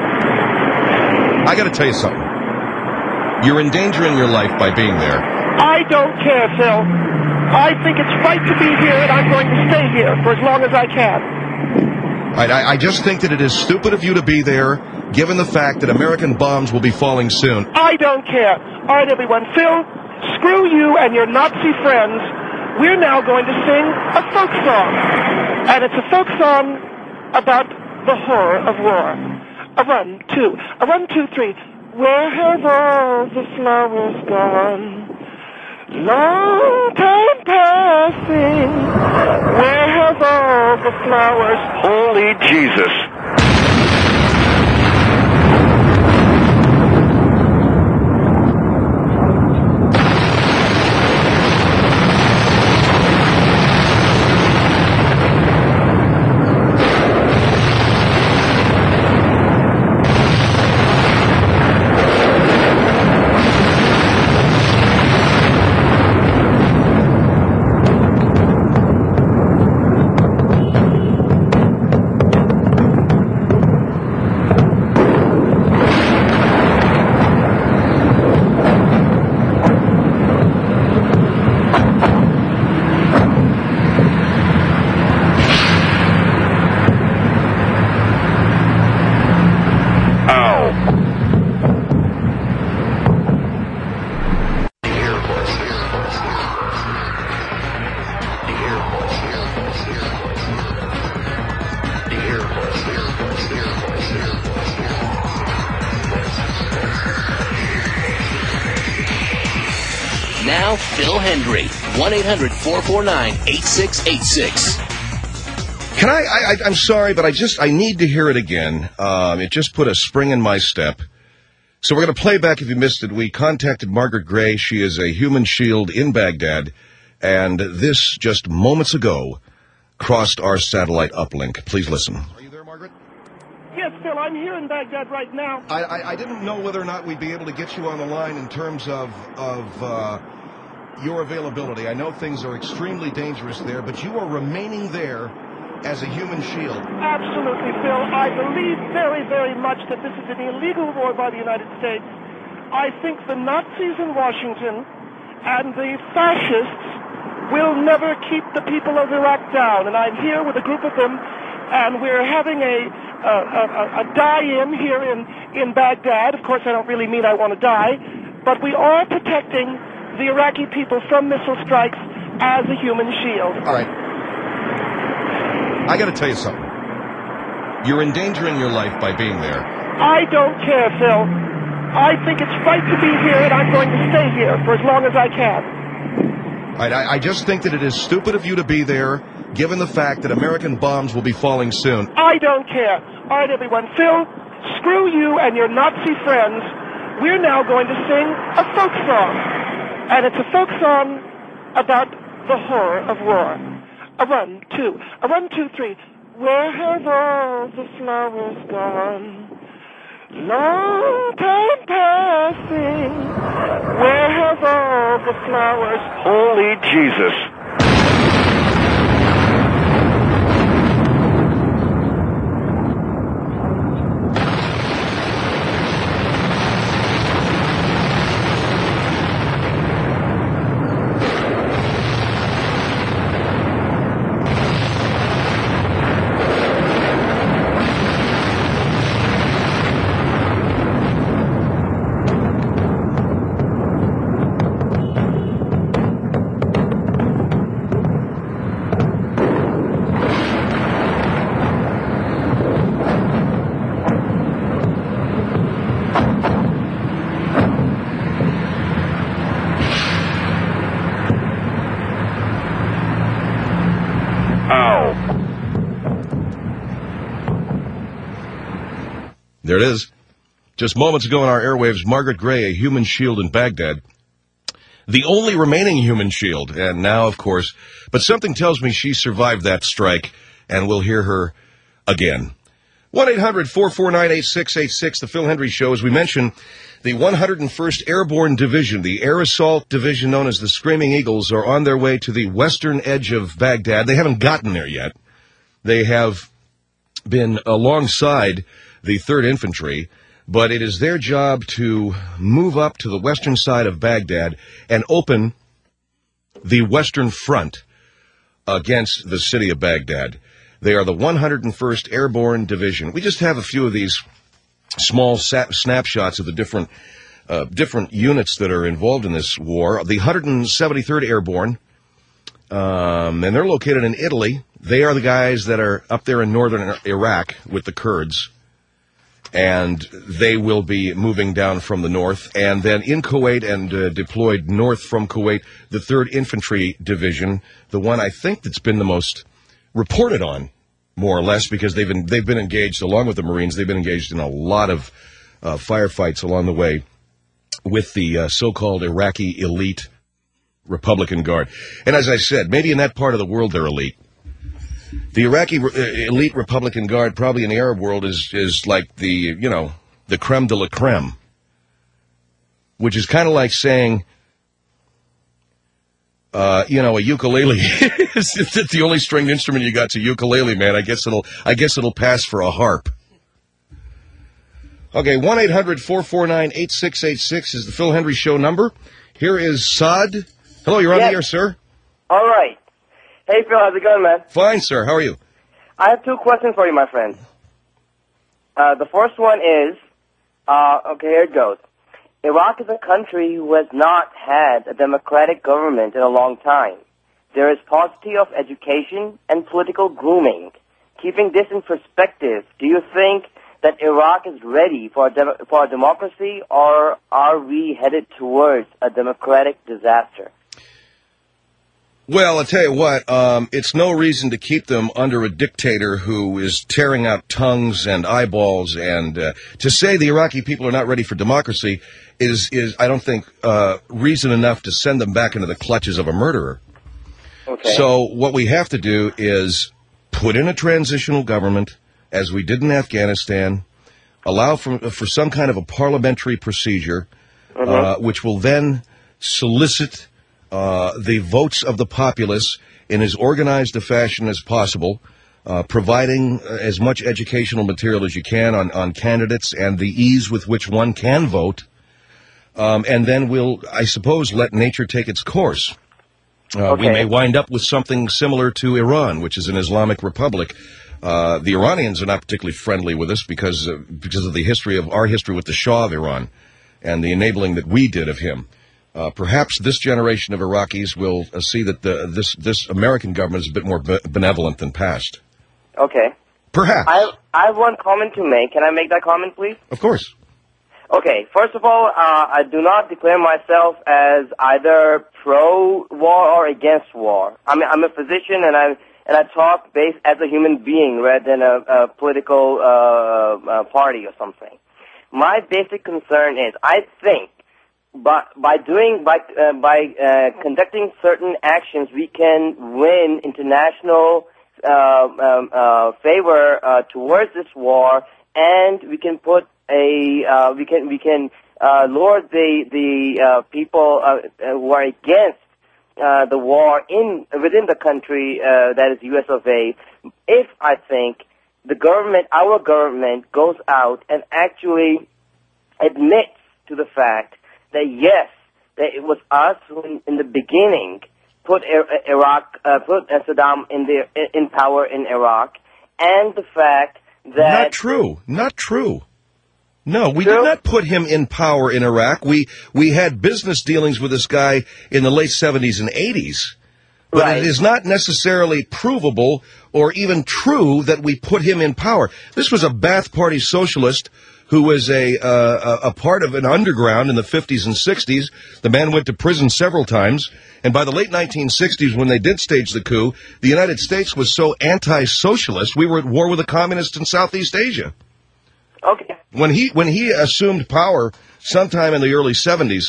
I got to tell you something. You're endangering your life by being there. I don't care, Phil. I think it's right to be here, and I'm going to stay here for as long as I can. I, I just think that it is stupid of you to be there, given the fact that American bombs will be falling soon. I don't care. All right, everyone. Phil, screw you and your Nazi friends. We're now going to sing a folk song. And it's a folk song about the horror of war. A run, two. A run, two, three. Where have all the flowers gone? Long time passing. Where have all the flowers? Holy Jesus. Now, Phil Hendry, one eight hundred four four nine eight six eight six. Can I, I, I'm sorry, but I just, I need to hear it again. Um, it just put a spring in my step. So we're going to play back if you missed it. We contacted Margaret Gray. She is a human shield in Baghdad. And this, just moments ago, crossed our satellite uplink. Please listen. Are you there, Margaret? Yes, Phil, I'm here in Baghdad right now. I, I, I didn't know whether or not we'd be able to get you on the line in terms of, of uh, your availability. I know things are extremely dangerous there, but you are remaining there as a human shield. Absolutely, Phil. I believe very, very much that this is an illegal war by the United States. I think the Nazis in Washington and the fascists will never keep the people of Iraq down. And I'm here with a group of them, and we're having a, a, a, a die-in here in, in Baghdad. Of course, I don't really mean I want to die, but we are protecting the Iraqi people from missile strikes as a human shield. All right. I got to tell you something. You're endangering your life by being there. I don't care, Phil. I think it's right to be here, and I'm going to stay here for as long as I can. I, I just think that it is stupid of you to be there, given the fact that American bombs will be falling soon. I don't care. All right, everyone. Phil, screw you and your Nazi friends. We're now going to sing a folk song. And it's a folk song about the horror of war. A run, two. A run, two, three. Where have all the flowers gone? Long time passing. Where have all the flowers? Holy Jesus. There it is. Just moments ago on our airwaves, Margaret Gray, a human shield in Baghdad. The only remaining human shield. And now, of course, but something tells me she survived that strike, and we'll hear her again. one eight hundred four four nine eight six eight six, the Phil Hendry Show. As we mentioned, the one hundred first Airborne Division, the Air Assault Division known as the Screaming Eagles, are on their way to the western edge of Baghdad. They haven't gotten there yet. They have been alongside the third Infantry, but it is their job to move up to the western side of Baghdad and open the Western Front against the city of Baghdad. They are the one hundred first Airborne Division. We just have a few of these small sa- snapshots of the different uh, different units that are involved in this war. The one hundred seventy-third Airborne, um, and they're located in Italy. They are the guys that are up there in northern Iraq with the Kurds, and they will be moving down from the north. And then in Kuwait and uh, deployed north from Kuwait, the third Infantry Division, the one I think that's been the most reported on, more or less, because they've been they've been engaged, along with the Marines, they've been engaged in a lot of uh, firefights along the way with the uh, so-called Iraqi elite Republican Guard. And as I said, maybe in that part of the world they're elite. The Iraqi uh, elite Republican Guard, probably in the Arab world, is is like the, you know, the creme de la creme, which is kind of like saying, Uh, you know, a ukulele. It's the only stringed instrument you got's a ukulele, man. I guess it'll, I guess it'll pass for a harp. Okay, one eight hundred four four nine eight six eight six is the Phil Hendry Show number. Here is Saad. Hello, you're on yes. the air, sir. All right. Hey, Phil, how's it going, man? Fine, sir. How are you? I have two questions for you, my friend. Uh, the first one is, uh, okay, here it goes. Iraq is a country who has not had a democratic government in a long time. There is paucity of education and political grooming. Keeping this in perspective, do you think that Iraq is ready for a, de- for a democracy, or are we headed towards a democratic disaster? Well, I'll tell you what, um, it's no reason to keep them under a dictator who is tearing out tongues and eyeballs, and uh, to say the Iraqi people are not ready for democracy is, is I don't think, uh, reason enough to send them back into the clutches of a murderer. Okay. So what we have to do is put in a transitional government, as we did in Afghanistan, allow for, for some kind of a parliamentary procedure, mm-hmm. uh, which will then solicit Uh, the votes of the populace in as organized a fashion as possible, uh, providing as much educational material as you can on, on candidates and the ease with which one can vote. Um, and then we'll, I suppose, let nature take its course. Uh, okay. We may wind up with something similar to Iran, which is an Islamic republic. Uh, the Iranians are not particularly friendly with us because, uh, because of the history of our history with the Shah of Iran and the enabling that we did of him. Uh, perhaps this generation of Iraqis will uh, see that the, this this American government is a bit more be- benevolent than past. Okay. Perhaps. I, I have one comment to make. Can I make that comment, please? Of course. Okay. First of all, uh, I do not declare myself as either pro-war or against war. I'm, I'm a physician, and I and I talk based as a human being rather than a, a political uh, uh, party or something. My basic concern is, I think, But by doing by uh, by uh, conducting certain actions, we can win international uh, um, uh, favor uh, towards this war, and we can put a uh, we can we can uh, lure the the uh, people uh, who are against uh, the war in within the country uh, that is U S of A. If I think the government, our government, goes out and actually admits to the fact that yes, that it was us who in, in the beginning put Iraq, uh, put Saddam in the in power in Iraq, and the fact that not true, not true. No, we true? did not put him in power in Iraq. We we had business dealings with this guy in the late seventies and eighties, but right. It is not necessarily provable or even true that we put him in power. This was a Ba'ath Party socialist who was a, uh, a part of an underground in the fifties and sixties. The man went to prison several times, and by the late nineteen sixties, when they did stage the coup, the United States was so anti-socialist, we were at war with the communists in Southeast Asia. Okay. When he when he assumed power sometime in the early seventies,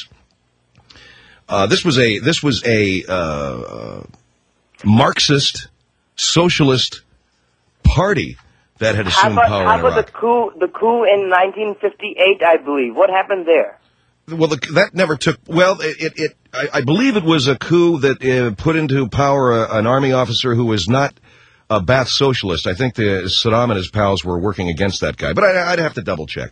uh, this was a this was a uh, Marxist socialist party that had How assumed about, power how in about Iraq. the coup, the coup in nineteen fifty-eight, I believe? What happened there? Well, the, that never took. Well, it, it, it I, I believe it was a coup that uh, put into power a, an army officer who was not a Ba'ath socialist. I think the Saddam and his pals were working against that guy, but I, I'd have to double check.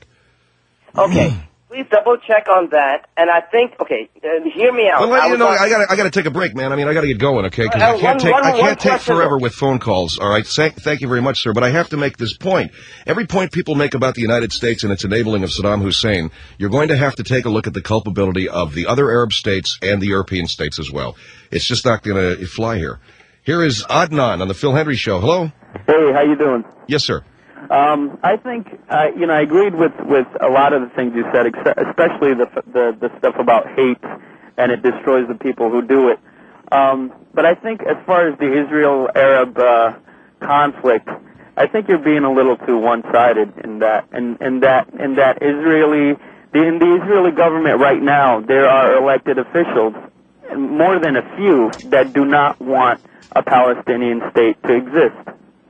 Okay, please double check on that. And I think, okay, uh, hear me out. Well, I you was know, on- I got I got to take a break, man. I mean, I got to get going, okay? Because Uh, I can't one- take one- I one can't take question, forever though. with phone calls. All right, thank thank you very much, sir. But I have to make this point. Every point people make about the United States and its enabling of Saddam Hussein, you're going to have to take a look at the culpability of the other Arab states and the European states as well. It's just not going to fly here. Here is Adnan on the Phil Hendry Show. Hello. Hey, how you doing? Yes, sir. Um, I think uh, you know I agreed with, with a lot of the things you said, except, especially the, the the stuff about hate and it destroys the people who do it. Um, but I think as far as the Israel-Arab uh, conflict, I think you're being a little too one-sided in that, and in, in that in that Israeli the, in the Israeli government right now there are elected officials, more than a few, that do not want a Palestinian state to exist.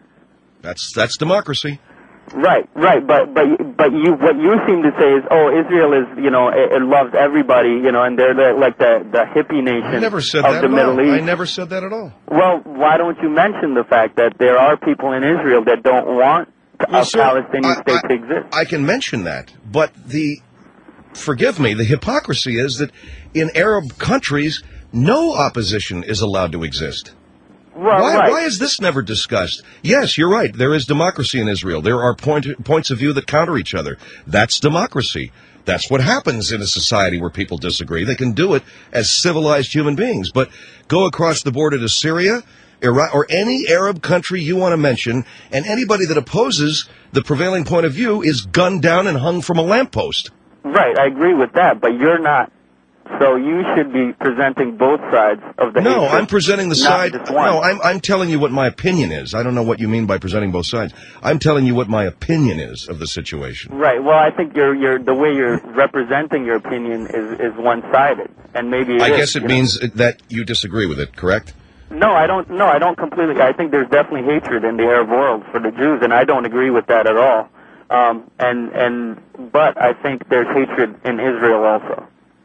That's that's democracy. Right, right, but but but you what you seem to say is, oh, Israel is, you know, it, it loves everybody, you know, and they're the, like the the hippie nation I never said of that the at Middle all. East. I never said that at all. Well, why don't you mention the fact that there are people in Israel that don't want Well, a sir, Palestinian I- state I- to exist? I can mention that, but the, forgive me, the hypocrisy is that in Arab countries, no opposition is allowed to exist. Well, why, right. why is this never discussed? Yes, you're right. There is democracy in Israel. There are point, points of view that counter each other. That's democracy. That's what happens in a society where people disagree. They can do it as civilized human beings. But go across the border to Syria, Iraq, or any Arab country you want to mention, and anybody that opposes the prevailing point of view is gunned down and hung from a lamppost. Right, I agree with that, but you're not. So you should be presenting both sides of the No, hatred, I'm presenting the not side. just one. No, I'm I'm telling you what my opinion is. I don't know what you mean by presenting both sides. I'm telling you what my opinion is of the situation. Right. Well, I think you're you're the way you're representing your opinion is is one-sided, and maybe it I is, guess it you know. means that you disagree with it, correct? No, I don't. No, I don't completely. I think there's definitely hatred in the Arab world for the Jews, and I don't agree with that at all. Um, and and but I think there's hatred in Israel also.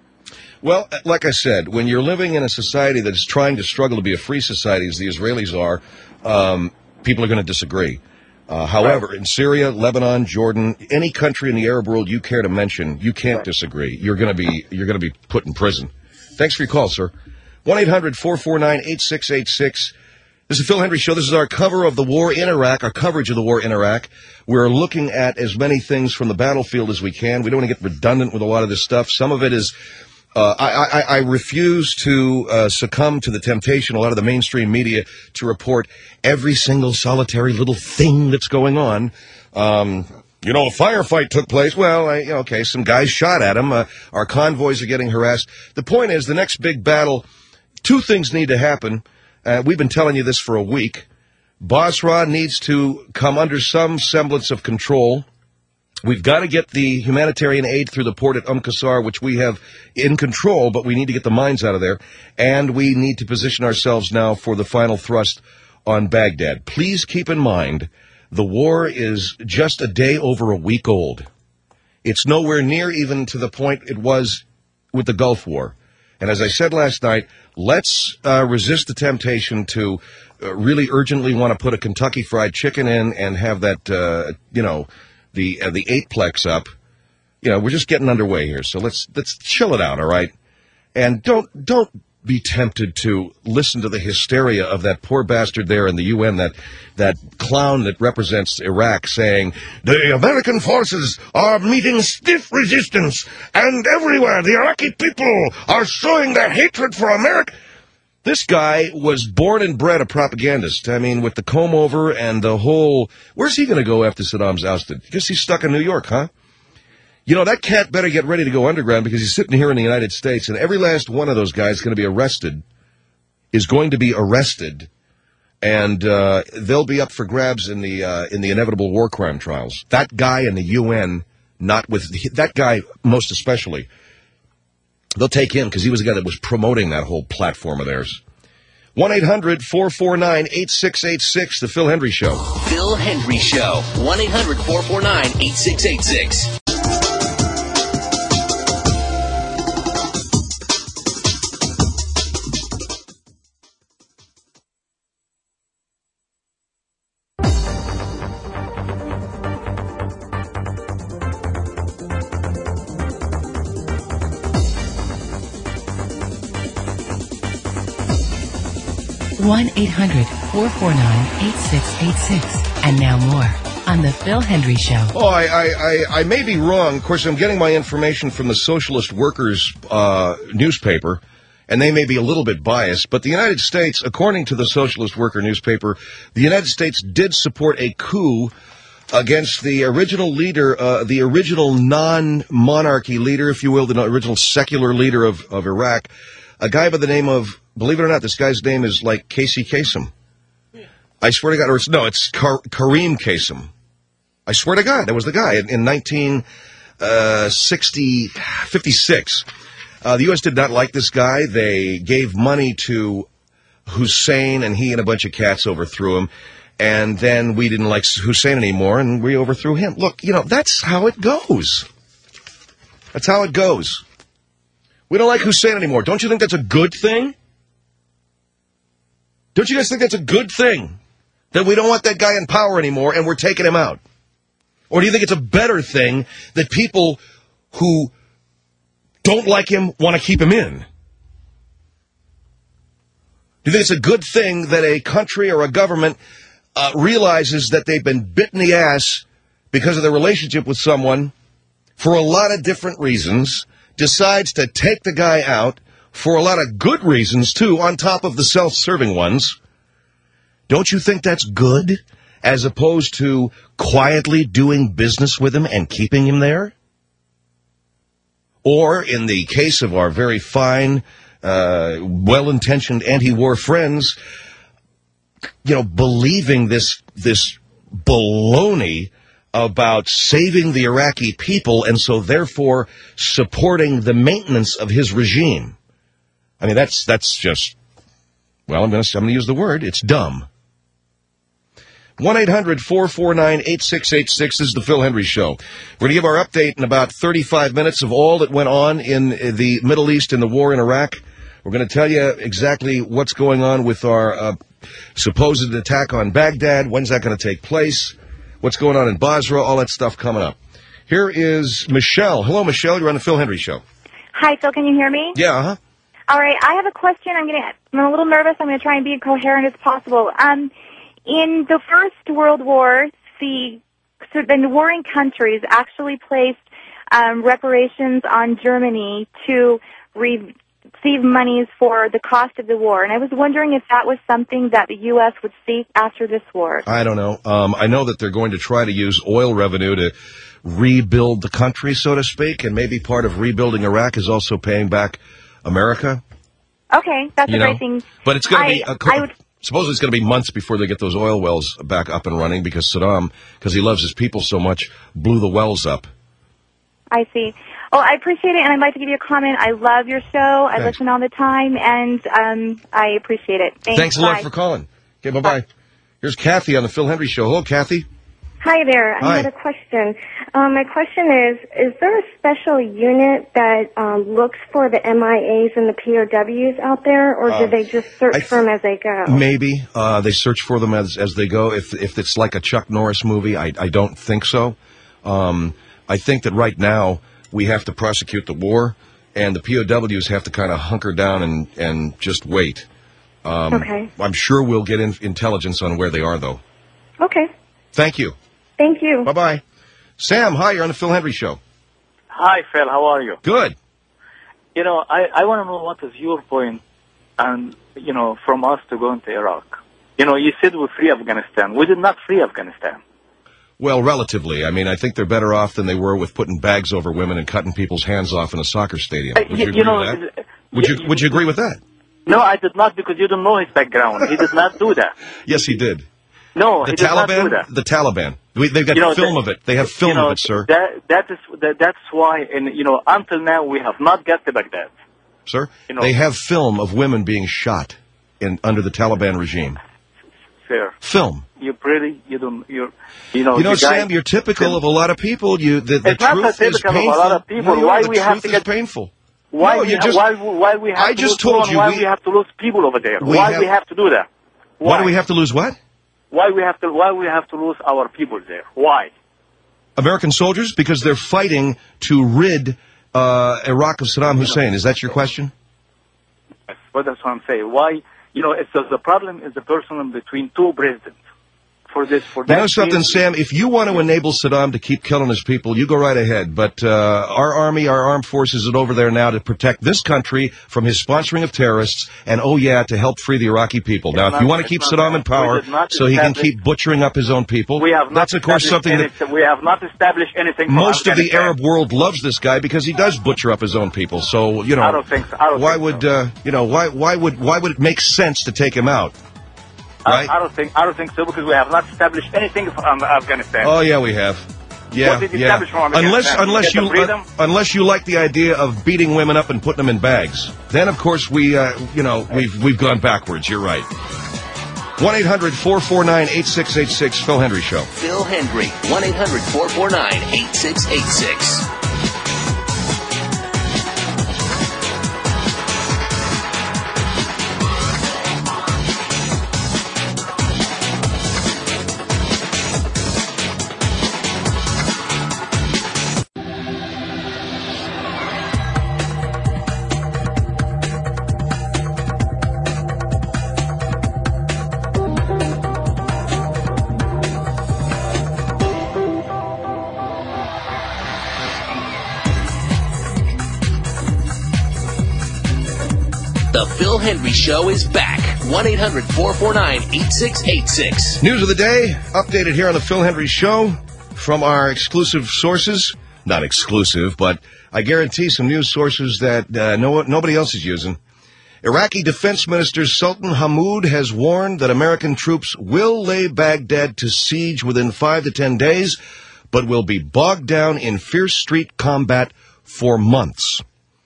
Well, like I said, when you're living in a society that is trying to struggle to be a free society, as the Israelis are, um, people are going to disagree. Uh, however, right. in Syria, Lebanon, Jordan, any country in the Arab world you care to mention, you can't right. disagree. You're going to be you're going to be put in prison. Thanks for your call, sir. one eight hundred four four nine eight six eight six. This is the Phil Hendry Show. This is our cover of the war in Iraq, our coverage of the war in Iraq. We're looking at as many things from the battlefield as we can. We don't want to get redundant with a lot of this stuff. Some of it is... Uh, I, I, I refuse to uh, succumb to the temptation, a lot of the mainstream media, to report every single solitary little thing that's going on. Um, you know, a firefight took place. Well, I, okay, some guys shot at him. Uh, our convoys are getting harassed. The point is, the next big battle, two things need to happen. Uh, we've been telling you this for a week. Basra needs to come under some semblance of control. We've got to get the humanitarian aid through the port at Umm Qasr, which we have in control, but we need to get the mines out of there. And we need to position ourselves now for the final thrust on Baghdad. Please keep in mind, the war is just a day over a week old. It's nowhere near even to the point it was with the Gulf War. And as I said last night, let's uh, resist the temptation to uh, really urgently want to put a Kentucky Fried Chicken in and have that, uh, you know... the uh, the eightplex up. You know, we're just getting underway here, so let's let's chill it out, all right? And don't don't be tempted to listen to the hysteria of that poor bastard there in the U N, that that clown that represents Iraq, saying the American forces are meeting stiff resistance, and everywhere the Iraqi people are showing their hatred for America. This guy was born and bred a propagandist. I mean, with the comb over and the whole... Where's he going to go after Saddam's ousted? Guess he's stuck in New York, huh? You know, that cat better get ready to go underground because he's sitting here in the United States, and every last one of those guys is going to be arrested, is going to be arrested, and uh, they'll be up for grabs in the uh, in the inevitable war crime trials. That guy in the U N, not with... That guy, most especially... They'll take him because he was the guy that was promoting that whole platform of theirs. one eight hundred four four nine eight six eight six, The Phil Hendry Show. Phil Hendry Show. one eight hundred four four nine eight six eight six. one eight hundred four four nine eight six eight six. And now more on The Phil Hendry Show. Oh, I, I, I, I may be wrong. Of course, I'm getting my information from the Socialist Workers uh, newspaper, and they may be a little bit biased. But the United States, according to the Socialist Worker newspaper, the United States did support a coup against the original leader, uh, the original non-monarchy leader, if you will, the original secular leader of, of Iraq, a guy by the name of, believe it or not, this guy's name is like Casey Kasem. I swear to God, or it's, no, it's Kar- Kareem Kasem. I swear to God, that was the guy in, in nineteen fifty-six. Uh, the U S did not like this guy. They gave money to Hussein, and he and a bunch of cats overthrew him. And then we didn't like Hussein anymore, and we overthrew him. Look, you know, that's how it goes. That's how it goes. We don't like Hussein anymore. Don't you think that's a good thing? Don't you guys think that's a good thing? That we don't want that guy in power anymore, and we're taking him out? Or do you think it's a better thing that people who don't like him want to keep him in? Do you think it's a good thing that a country or a government uh, realizes that they've been bit in the ass because of their relationship with someone for a lot of different reasons, decides to take the guy out for a lot of good reasons, too, on top of the self-serving ones? Don't you think that's good, as opposed to quietly doing business with him and keeping him there? Or, in the case of our very fine, uh, well-intentioned anti-war friends, you know, believing this this baloney about saving the Iraqi people, and so therefore supporting the maintenance of his regime. I mean, that's that's just, well, I'm going to I'm going to use the word. It's dumb. one eight hundred four four nine eight six eight six is the Phil Hendry Show. We're going to give our update in about thirty-five minutes of all that went on in the Middle East in the war in Iraq. We're going to tell you exactly what's going on with our uh, supposed attack on Baghdad. When's that going to take place? What's going on in Basra? All that stuff coming up. Here is Michelle. Hello, Michelle. You're on the Phil Hendry Show. Hi, Phil. Can you hear me? Yeah, uh-huh. All right. I have a question. I'm going to. I'm a little nervous. I'm going to try and be as coherent as possible. Um, in the First World War, the so the warring countries actually placed um, reparations on Germany to re- receive monies for the cost of the war. And I was wondering if that was something that the U S would seek after this war. I don't know. Um, I know that they're going to try to use oil revenue to rebuild the country, so to speak, and maybe part of rebuilding Iraq is also paying back America. Okay, that's you a know? great thing. But it's going to be, I, a, I would, supposedly it's going to be months before they get those oil wells back up and running because Saddam, because he loves his people so much, blew the wells up. I see. Oh, I appreciate it, and I'd like to give you a comment. I love your show. I Thanks. listen all the time, and um, I appreciate it. Thanks. Thanks a Bye. lot for calling. Okay, bye-bye. Here's Kathy on the Phil Hendry Show. Hello, Kathy. Hi there. Hi. I had a question. Um, my question is, is there a special unit that um, looks for the M I As and the P O Ws out there, or Uh, do they just search th- for them as they go? Maybe. Uh, they search for them as as they go. If if it's like a Chuck Norris movie, I, I don't think so. Um, I think that right now we have to prosecute the war, and the P O Ws have to kind of hunker down and, and just wait. Um, Okay. I'm sure we'll get in, intelligence on where they are, though. Okay. Thank you. Thank you. Bye-bye. Sam, hi, you're on the Phil Hendry Show. Hi, Phil. How are you? Good. You know, I, I want to know what is your point, and you know, from us to go into Iraq. You know, you said we free Afghanistan. We did not free Afghanistan. Well, relatively. I mean, I think they're better off than they were with putting bags over women and cutting people's hands off in a soccer stadium. Would you, you, agree you know, with that? Would you, would you agree with that? No, I did not, because you don't know his background. He did not do that. Yes, he did. No, The he did not do Taliban? that. The Taliban. We, they've got You know, film that- of it. They have film you know, of it, sir. That that is that, that's why, and you know, until now we have not got to Baghdad. Sir, you know- they have film of women being shot in under the Taliban regime? Fair. Film. You pretty, you don't, you're, you know. You know, the guy- Sam, you're typical of a lot of people. You, the, the It's not truth that is typical of a painful. lot of people. No, you Why are. The we have truth to is get- painful. Why No, we you ha- just- why why we have I to just lose told people you and why we- we have to lose people over there? We Why have- we have to do that? Why do we have to lose what? Why we have to why we have to lose our people there? Why? American soldiers? Because they're fighting to rid uh, Iraq of Saddam Hussein. Is that your question? But that's what I'm saying. Why? You know, it's the, the problem is the person between two presidents. For this, for You that know something, reason- Sam? If you want to enable Saddam to keep killing his people, you go right ahead. But uh, our army, our armed forces are over there now to protect this country from his sponsoring of terrorists, and, oh, yeah, to help free the Iraqi people. Now, if not- you want to it's keep not Saddam that. in power We did not so he can establish- keep butchering up his own people, We have not that's, of course, established something that anything- we have not established anything. for most of the Afghanistan. Arab world loves this guy because he does butcher up his own people. So, you know, I don't think so. I don't why think would, uh, you know, why, why would, why would it make sense to take him out? Right? I, I don't think I don't think so because we have not established anything from Afghanistan. Oh yeah, we have. Yeah, What did you yeah. establish from Unless, Afghanistan? unless Get the you, freedom? uh, unless you like the idea of beating women up and putting them in bags, then of course we, uh, you know, we've we've gone backwards. You're right. One eight hundred four four nine eight six eight six. Phil Hendry Show. Phil Hendry. One eight hundred four four nine eight six eight six. The Phil Hendry Show is back. one eight hundred four four nine eight six eight six. News of the day, updated here on the Phil Hendry Show from our exclusive sources. Not exclusive, but I guarantee some news sources that uh, no, nobody else is using. Iraqi Defense Minister Sultan Hammoud has warned that American troops will lay Baghdad to siege within five to ten days, but will be bogged down in fierce street combat for months.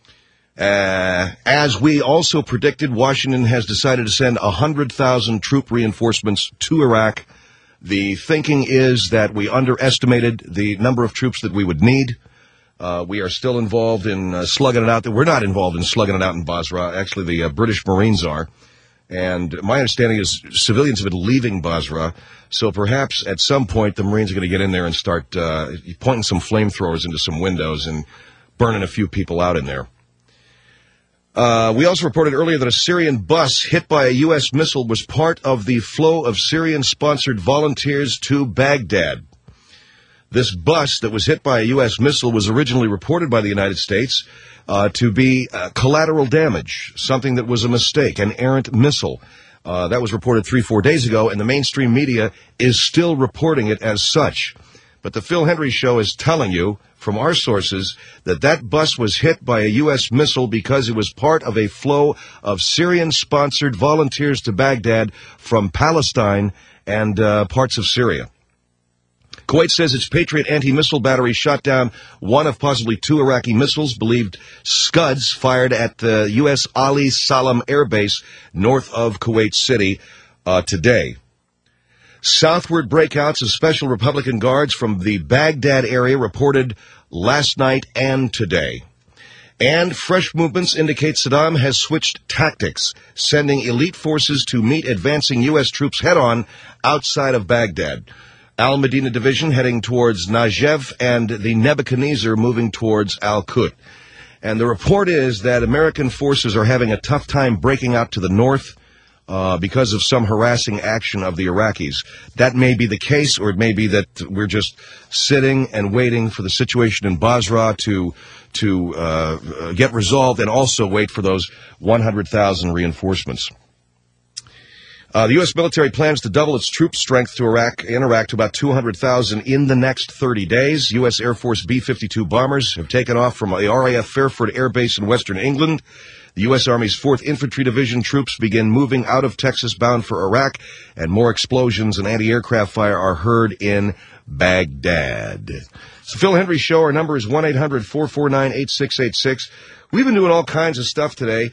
Uh, as we also predicted, Washington has decided to send one hundred thousand troop reinforcements to Iraq. The thinking is that we underestimated the number of troops that we would need. Uh, we are still involved in uh, slugging it out. We're not involved in slugging it out in Basra. Actually, the uh, British Marines are. And my understanding is civilians have been leaving Basra. So perhaps at some point the Marines are going to get in there and start uh, pointing some flamethrowers into some windows and burning a few people out in there. Uh, we also reported earlier that a Syrian bus hit by a U S missile was part of the flow of Syrian-sponsored volunteers to Baghdad. This bus that was hit by a U S missile was originally reported by the United States uh, to be uh, collateral damage, something that was a mistake, an errant missile. Uh, that was reported three, four days ago, and the mainstream media is still reporting it as such. But the Phil Hendry Show is telling you, from our sources, that that bus was hit by a U S missile because it was part of a flow of Syrian-sponsored volunteers to Baghdad from Palestine and uh, parts of Syria. Kuwait says its Patriot anti-missile battery shot down one of possibly two Iraqi missiles, believed Scuds, fired at the U S Ali Salam Air Base north of Kuwait City uh, today. Southward breakouts of special Republican guards from the Baghdad area reported last night and today. And fresh movements indicate Saddam has switched tactics, sending elite forces to meet advancing U S troops head-on outside of Baghdad. Al-Medina Division heading towards Najaf and the Nebuchadnezzar moving towards Al-Qut. And the report is that American forces are having a tough time breaking out to the north uh, because of some harassing action of the Iraqis. That may be the case, or it may be that we're just sitting and waiting for the situation in Basra to to uh, get resolved, and also wait for those one hundred thousand reinforcements. Uh, the U S military plans to double its troop strength to Iraq, in Iraq to about two hundred thousand in the next thirty days. U S Air Force B fifty-two bombers have taken off from the R A F Fairford Air Base in western England. The U S Army's fourth Infantry Division troops begin moving out of Texas bound for Iraq, and more explosions and anti-aircraft fire are heard in Baghdad. It's the Phil Hendry Show. Our number is one eight hundred four four nine eight six eight six. We've been doing all kinds of stuff today.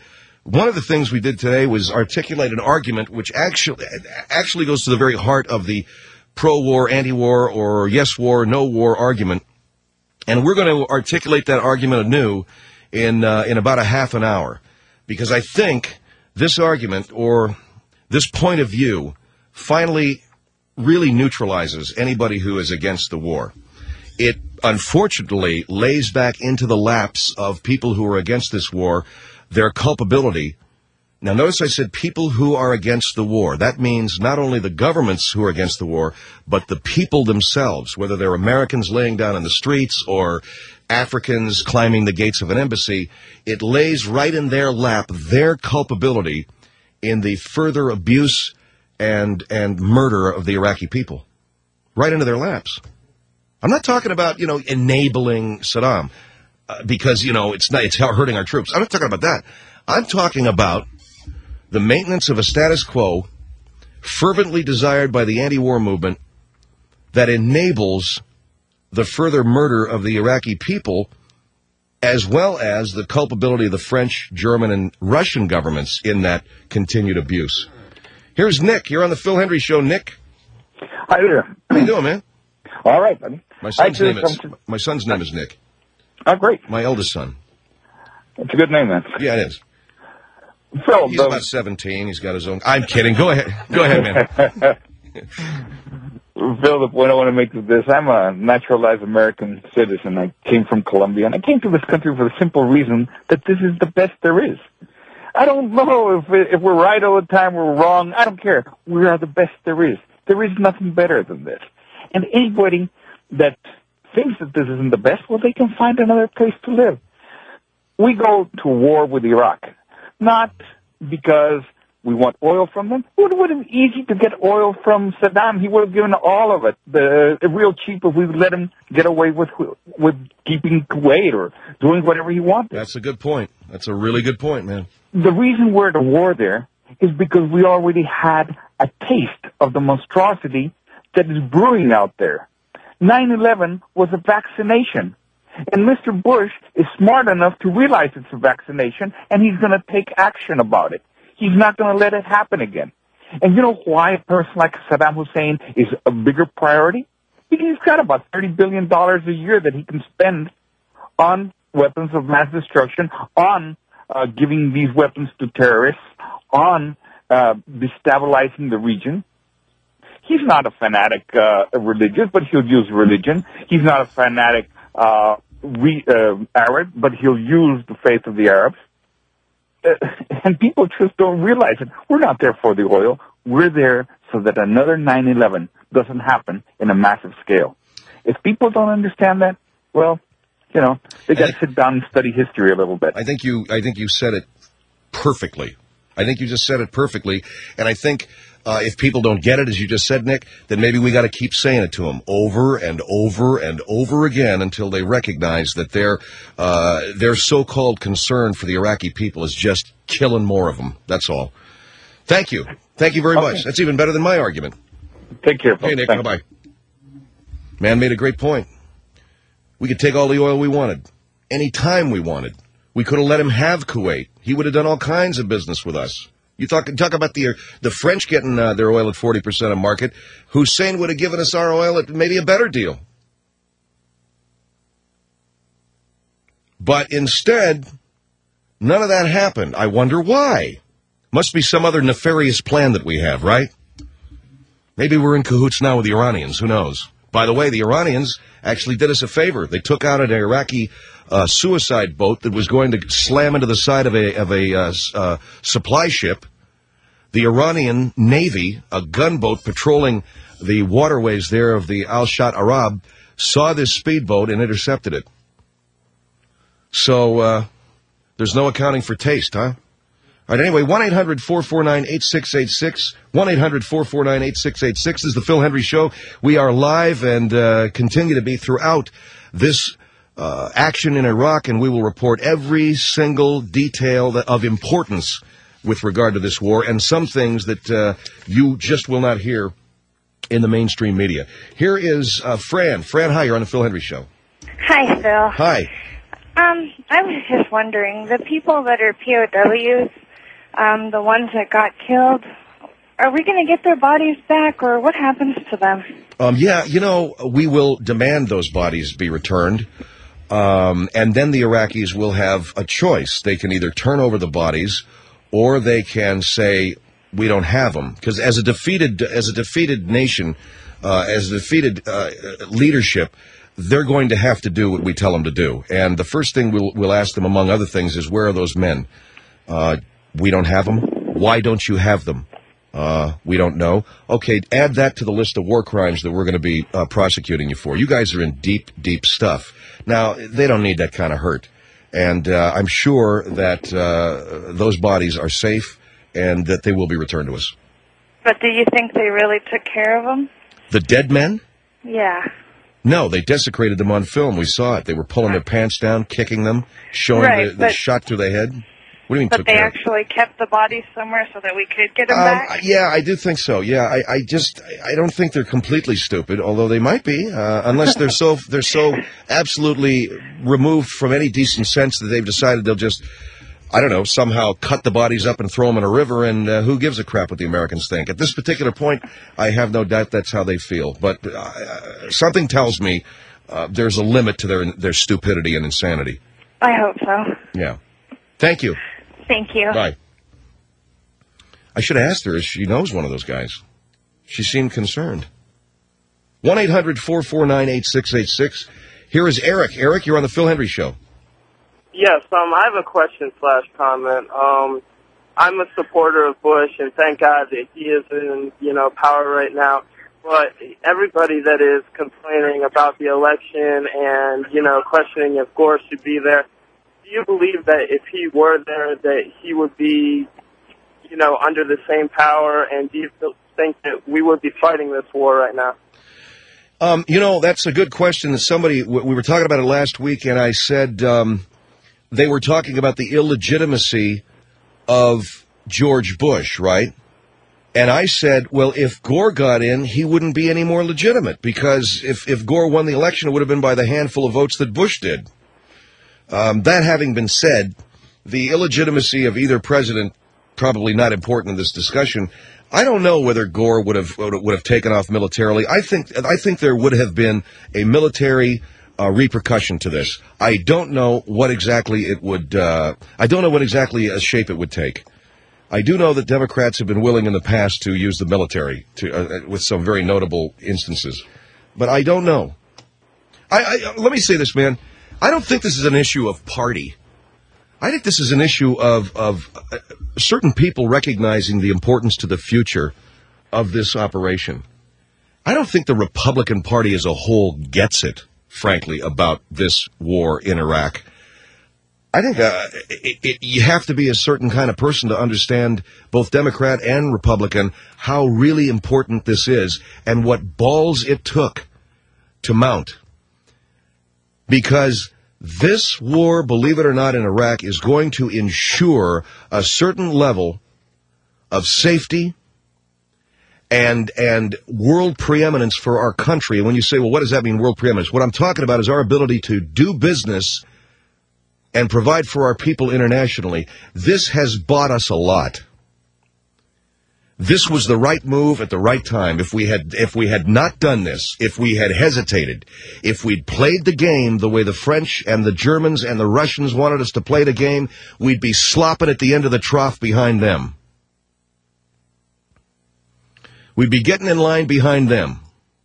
one of the things we did today was articulate an argument which actually actually goes to the very heart of the pro-war, anti-war, or yes war, no war argument. And we're going to articulate that argument anew in uh, in about a half an hour, because I think this argument or this point of view finally really neutralizes anybody who is against the war. It unfortunately lays back into the laps of people who are against this war their culpability. Now, notice I said people who are against the war. That means not only the governments who are against the war, but the people themselves, whether they're Americans laying down in the streets or Africans climbing the gates of an embassy. It lays right in their lap their culpability in the further abuse and and murder of the Iraqi people. Right into their laps. I'm not talking about, you know, enabling Saddam uh, because, you know, it's not, it's hurting our troops. I'm not talking about that. I'm talking about the maintenance of a status quo fervently desired by the anti-war movement that enables the further murder of the Iraqi people, as well as the culpability of the French, German, and Russian governments in that continued abuse. Here's Nick. You're on the Phil Hendry Show. Nick. Hi there. How you doing, man? All right, buddy. My son's I name is to... my son's name is Nick. Oh, great. My eldest son. It's a good name, man. Yeah, it is. Phil, he's the... about seventeen. He's got his own. I'm kidding. Go ahead. Go ahead, man. Phil, the point I want to make is this. I'm a naturalized American citizen. I came from Colombia, and I came to this country for the simple reason that this is the best there is. I don't know if if we're right all the time or wrong. I don't care. We are the best there is. There is nothing better than this. And anybody that thinks that this isn't the best, well, they can find another place to live. We go to war with Iraq, not because we want oil from them. It would have been easy to get oil from Saddam. He would have given all of it, the, the real cheap, if we let him get away with with keeping Kuwait or doing whatever he wanted. That's a good point. That's a really good point, man. The reason we're at a war there is because we already had a taste of the monstrosity that is brewing out there. nine eleven was a vaccination. And Mister Bush is smart enough to realize it's a vaccination, and he's going to take action about it. He's not going to let it happen again. And you know why a person like Saddam Hussein is a bigger priority? Because he's got about thirty billion dollars a year that he can spend on weapons of mass destruction, on uh, giving these weapons to terrorists, on uh, destabilizing the region. He's not a fanatic uh, religious, but he'll use religion. He's not a fanatic uh, re- uh, Arab, but he'll use the faith of the Arabs. Uh, and people just don't realize it. We're not there for the oil. We're there so that another nine eleven doesn't happen in a massive scale. If people don't understand that, well, you know, they got to sit down and study history a little bit. I think you, I think you said it perfectly. I think you just said it perfectly. And I think uh, if people don't get it, as you just said, Nick, then maybe we got to keep saying it to them over and over and over again until they recognize that their uh, their so-called concern for the Iraqi people is just killing more of them. That's all. Thank you. Thank you very okay. much. That's even better than my argument. Take care. Hey, Nick. Bye-bye. Man made a great point. We could take all the oil we wanted, any time we wanted. We could have let him have Kuwait. He would have done all kinds of business with us. You talk talk about the the French getting uh, their oil at forty percent of market. Hussein would have given us our oil at maybe a better deal. But instead, none of that happened. I wonder why. Must be some other nefarious plan that we have, right? Maybe we're in cahoots now with the Iranians. Who knows? By the way, the Iranians actually did us a favor. They took out an Iraqi uh, suicide boat that was going to slam into the side of a of a uh, uh, supply ship. The Iranian Navy, a gunboat patrolling the waterways there of the Al-Shat Arab, saw this speedboat and intercepted it. So uh, there's no accounting for taste, huh? All right, anyway, one eight hundred four four nine eight six eight six, one eight hundred four four nine eight six eight six is the Phil Hendry Show. We are live and uh, continue to be throughout this uh, action in Iraq, and we will report every single detail that, of importance with regard to this war, and some things that uh, you just will not hear in the mainstream media. Here is uh, Fran. Fran, hi, you're on the Phil Hendry Show. Hi, Phil. Hi. Um, I was just wondering, the people that are P O Ws, um, the ones that got killed, are we going to get their bodies back, or what happens to them? Um, yeah, you know, we will demand those bodies be returned, um, and then the Iraqis will have a choice. They can either turn over the bodies, or they can say, we don't have them. Because as a defeated, as a defeated nation, uh, as a defeated uh, leadership, they're going to have to do what we tell them to do. And the first thing we'll, we'll ask them, among other things, is where are those men? Uh, we don't have them. Why don't you have them? Uh, we don't know. Okay, add that to the list of war crimes that we're going to be uh, prosecuting you for. You guys are in deep, deep stuff. Now, they don't need that kind of hurt. And uh, I'm sure that uh, those bodies are safe and that they will be returned to us. But do you think they really took care of them? The dead men? Yeah. No, they desecrated them on film. We saw it. They were pulling their pants down, kicking them, showing Right, the, the but- shot through the head. What do you mean But took they care? actually kept the bodies somewhere so that we could get them Um, back? yeah, I do think so. Yeah, I, I just I don't think they're completely stupid, although they might be, uh, unless they're so they're so absolutely removed from any decent sense that they've decided they'll just, I don't know, somehow cut the bodies up and throw them in a river, and uh, who gives a crap what the Americans think? At this particular point, I have no doubt that's how they feel. But uh, something tells me uh, there's a limit to their their stupidity and insanity. I hope so. Yeah. Thank you. Thank you. Bye. I should have asked her if she knows one of those guys. She seemed concerned. one eight hundred four four nine eight six eight six. Here is Eric. Eric, you're on the Phil Hendry Show. Yes, um, I have a question slash comment. Um, I'm a supporter of Bush, and thank God that he is in, you know, power right now. But everybody that is complaining about the election and, you know, questioning if Gore should be there, do you believe that if he were there, that he would be, you know, under the same power? And do you think that we would be fighting this war right now? Um, you know, that's a good question. That somebody, we were talking about it last week, and I said um, they were talking about the illegitimacy of George Bush, right? And I said, well, if Gore got in, he wouldn't be any more legitimate, because if, if Gore won the election, it would have been by the handful of votes that Bush did. Um, that having been said, the illegitimacy of either president, probably not important in this discussion. I don't know whether Gore would have would have taken off militarily. I think I think there would have been a military uh, repercussion to this. I don't know what exactly it would. Uh, I don't know what exactly a shape it would take. I do know that Democrats have been willing in the past to use the military to, uh, with some very notable instances, but I don't know. I, I let me say this, man. I don't think this is an issue of party. I think this is an issue of, of uh, certain people recognizing the importance to the future of this operation. I don't think the Republican Party as a whole gets it, frankly, about this war in Iraq. I think uh, it, it, you have to be a certain kind of person to understand, both Democrat and Republican, how really important this is and what balls it took to mount. Because this war, believe it or not, in Iraq is going to ensure a certain level of safety and and world preeminence for our country. And when you say, well, what does that mean, world preeminence? What I'm talking about is our ability to do business and provide for our people internationally. This has bought us a lot. This was the right move at the right time. If we had if we had not done this, if we had hesitated, if we'd played the game the way the French and the Germans and the Russians wanted us to play the game, we'd be slopping at the end of the trough behind them. We'd be getting in line behind them.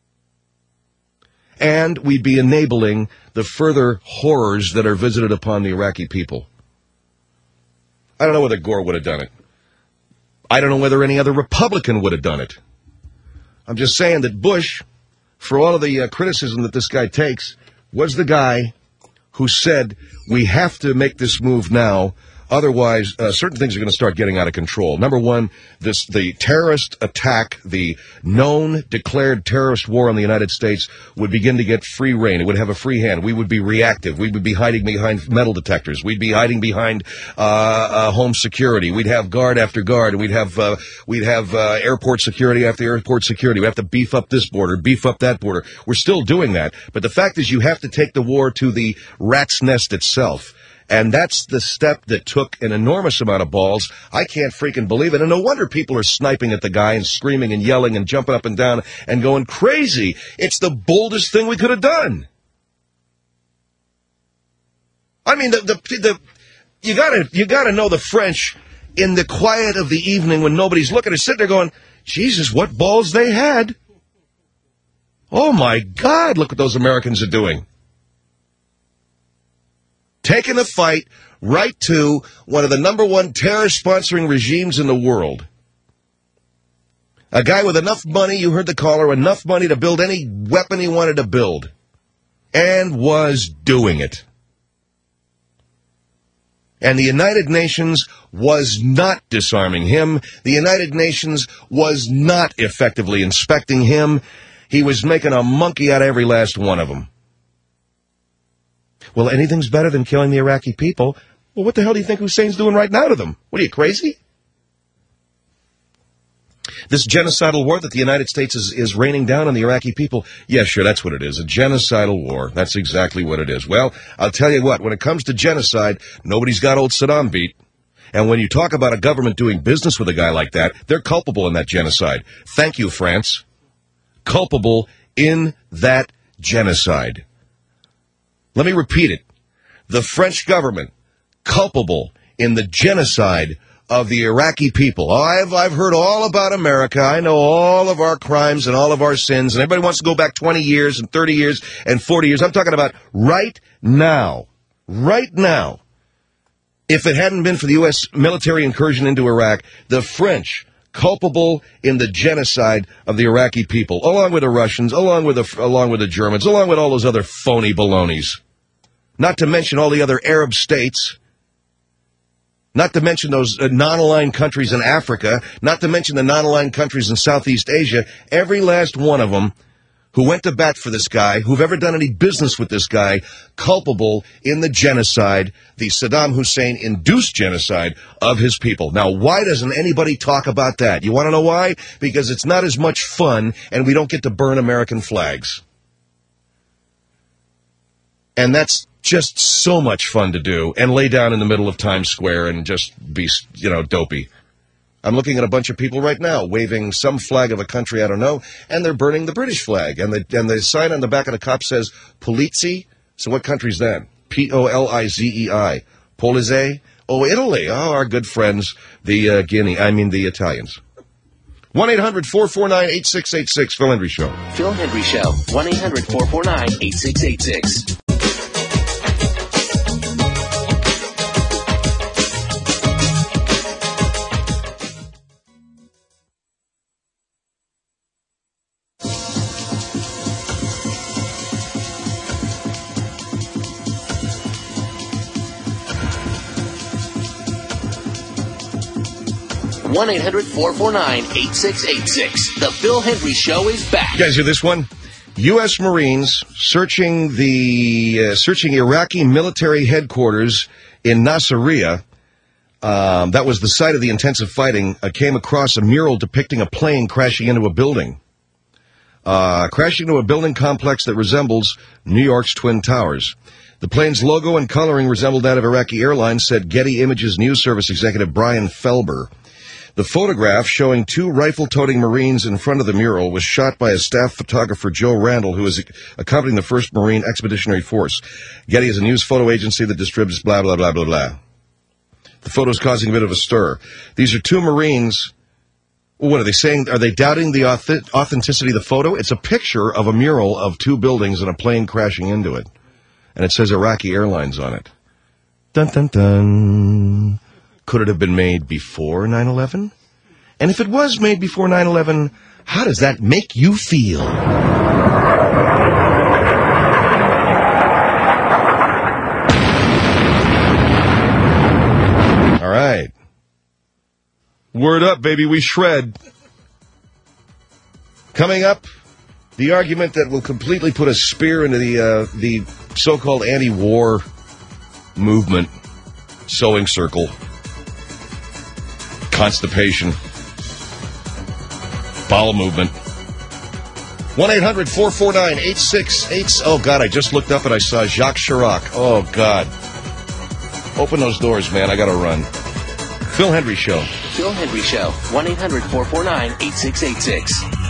And we'd be enabling the further horrors that are visited upon the Iraqi people. I don't know whether Gore would have done it. I don't know whether any other Republican would have done it. I'm just saying that Bush, for all of the uh, criticism that this guy takes, was the guy who said, we have to make this move now, otherwise uh, certain things are going to start getting out of control. Number one, this the terrorist attack, the known declared terrorist war on the United States would begin to get free rein. It would have a free hand. We would be reactive. We would be hiding behind metal detectors. We'd be hiding behind uh, uh, home security. We'd have guard after guard. We'd have uh, we'd have uh, airport security after airport security. We have to beef up this border, beef up that border. We're still doing that. But the fact is, you have to take the war to the rat's nest itself. And that's the step that took an enormous amount of balls. I can't freaking believe it. And no wonder people are sniping at the guy and screaming and yelling and jumping up and down and going crazy. It's the boldest thing we could have done. I mean, the, the, the you gotta, you gotta know the French in the quiet of the evening when nobody's looking, are sitting there going, Jesus, what balls they had. Oh, my God, look what those Americans are doing. Taking the fight right to one of the number one terror-sponsoring regimes in the world. A guy with enough money, you heard the caller, enough money to build any weapon he wanted to build. And was doing it. And the United Nations was not disarming him. The United Nations was not effectively inspecting him. He was making a monkey out of every last one of them. Well, anything's better than killing the Iraqi people. Well, what the hell do you think Hussein's doing right now to them? What are you, crazy? This genocidal war that the United States is, is raining down on the Iraqi people, yeah, sure, that's what it is, a genocidal war. That's exactly what it is. Well, I'll tell you what, when it comes to genocide, nobody's got old Saddam beat. And when you talk about a government doing business with a guy like that, they're culpable in that genocide. Thank you, France. Culpable in that genocide. Let me repeat it. The French government, culpable in the genocide of the Iraqi people. I've, I've heard all about America. I know all of our crimes and all of our sins, and everybody wants to go back twenty years and thirty years and forty years. I'm talking about right now. Right now. If it hadn't been for the U S military incursion into Iraq, the French culpable in the genocide of the Iraqi people, along with the Russians, along with the, along with the Germans, along with all those other phony balonies. Not to mention all the other Arab states. Not to mention those uh, non-aligned countries in Africa. Not to mention the non-aligned countries in Southeast Asia. Every last one of them who went to bat for this guy, who've ever done any business with this guy, culpable in the genocide, the Saddam Hussein-induced genocide of his people. Now, why doesn't anybody talk about that? You want to know why? Because it's not as much fun, and we don't get to burn American flags. And that's just so much fun to do, and lay down in the middle of Times Square and just be, you know, dopey. I'm looking at a bunch of people right now waving some flag of a country I don't know, and they're burning the British flag. And the, and the sign on the back of the cop says, Polizei. So what country's that? P O L I Z E I. Polizei? Oh, Italy. Oh, our good friends, the uh, Guinea, I mean the Italians. one eight hundred four four nine eight six eight six, Phil Hendry Show. Phil Hendry Show, one eight hundred four four nine eight six eight six. one eight hundred four four nine eight six eight six. The Phil Hendry Show is back. You guys hear this one? U S Marines searching the uh, searching Iraqi military headquarters in Nasiriyah. Um, that was the site of the intensive fighting. Uh, came across a mural depicting a plane crashing into a building. Uh, crashing into a building complex that resembles New York's Twin Towers. The plane's logo and coloring resembled that of Iraqi Airlines, said Getty Images News Service executive Brian Felber. The photograph showing two rifle-toting Marines in front of the mural was shot by a staff photographer, Joe Randall, who is accompanying the first Marine Expeditionary Force. Getty is a news photo agency that distributes blah, blah, blah, blah, blah. The photo's causing a bit of a stir. These are two Marines. What are they saying? Are they doubting the auth- authenticity of the photo? It's a picture of a mural of two buildings and a plane crashing into it. And it says Iraqi Airlines on it. Dun, dun, dun. Could it have been made before nine eleven? And if it was made before nine eleven, how does that make you feel? All right. Word up, baby, we shred. Coming up, the argument that will completely put a spear into the uh, the so-called anti-war movement sewing circle. Constipation. Bowel movement. one eight hundred four four nine eight six eight six. Oh, God, I just looked up and I saw Jacques Chirac. Oh, God. Open those doors, man. I got to run. Phil Hendrie Show. Phil Hendrie Show. one eight hundred four four nine eight six eight six.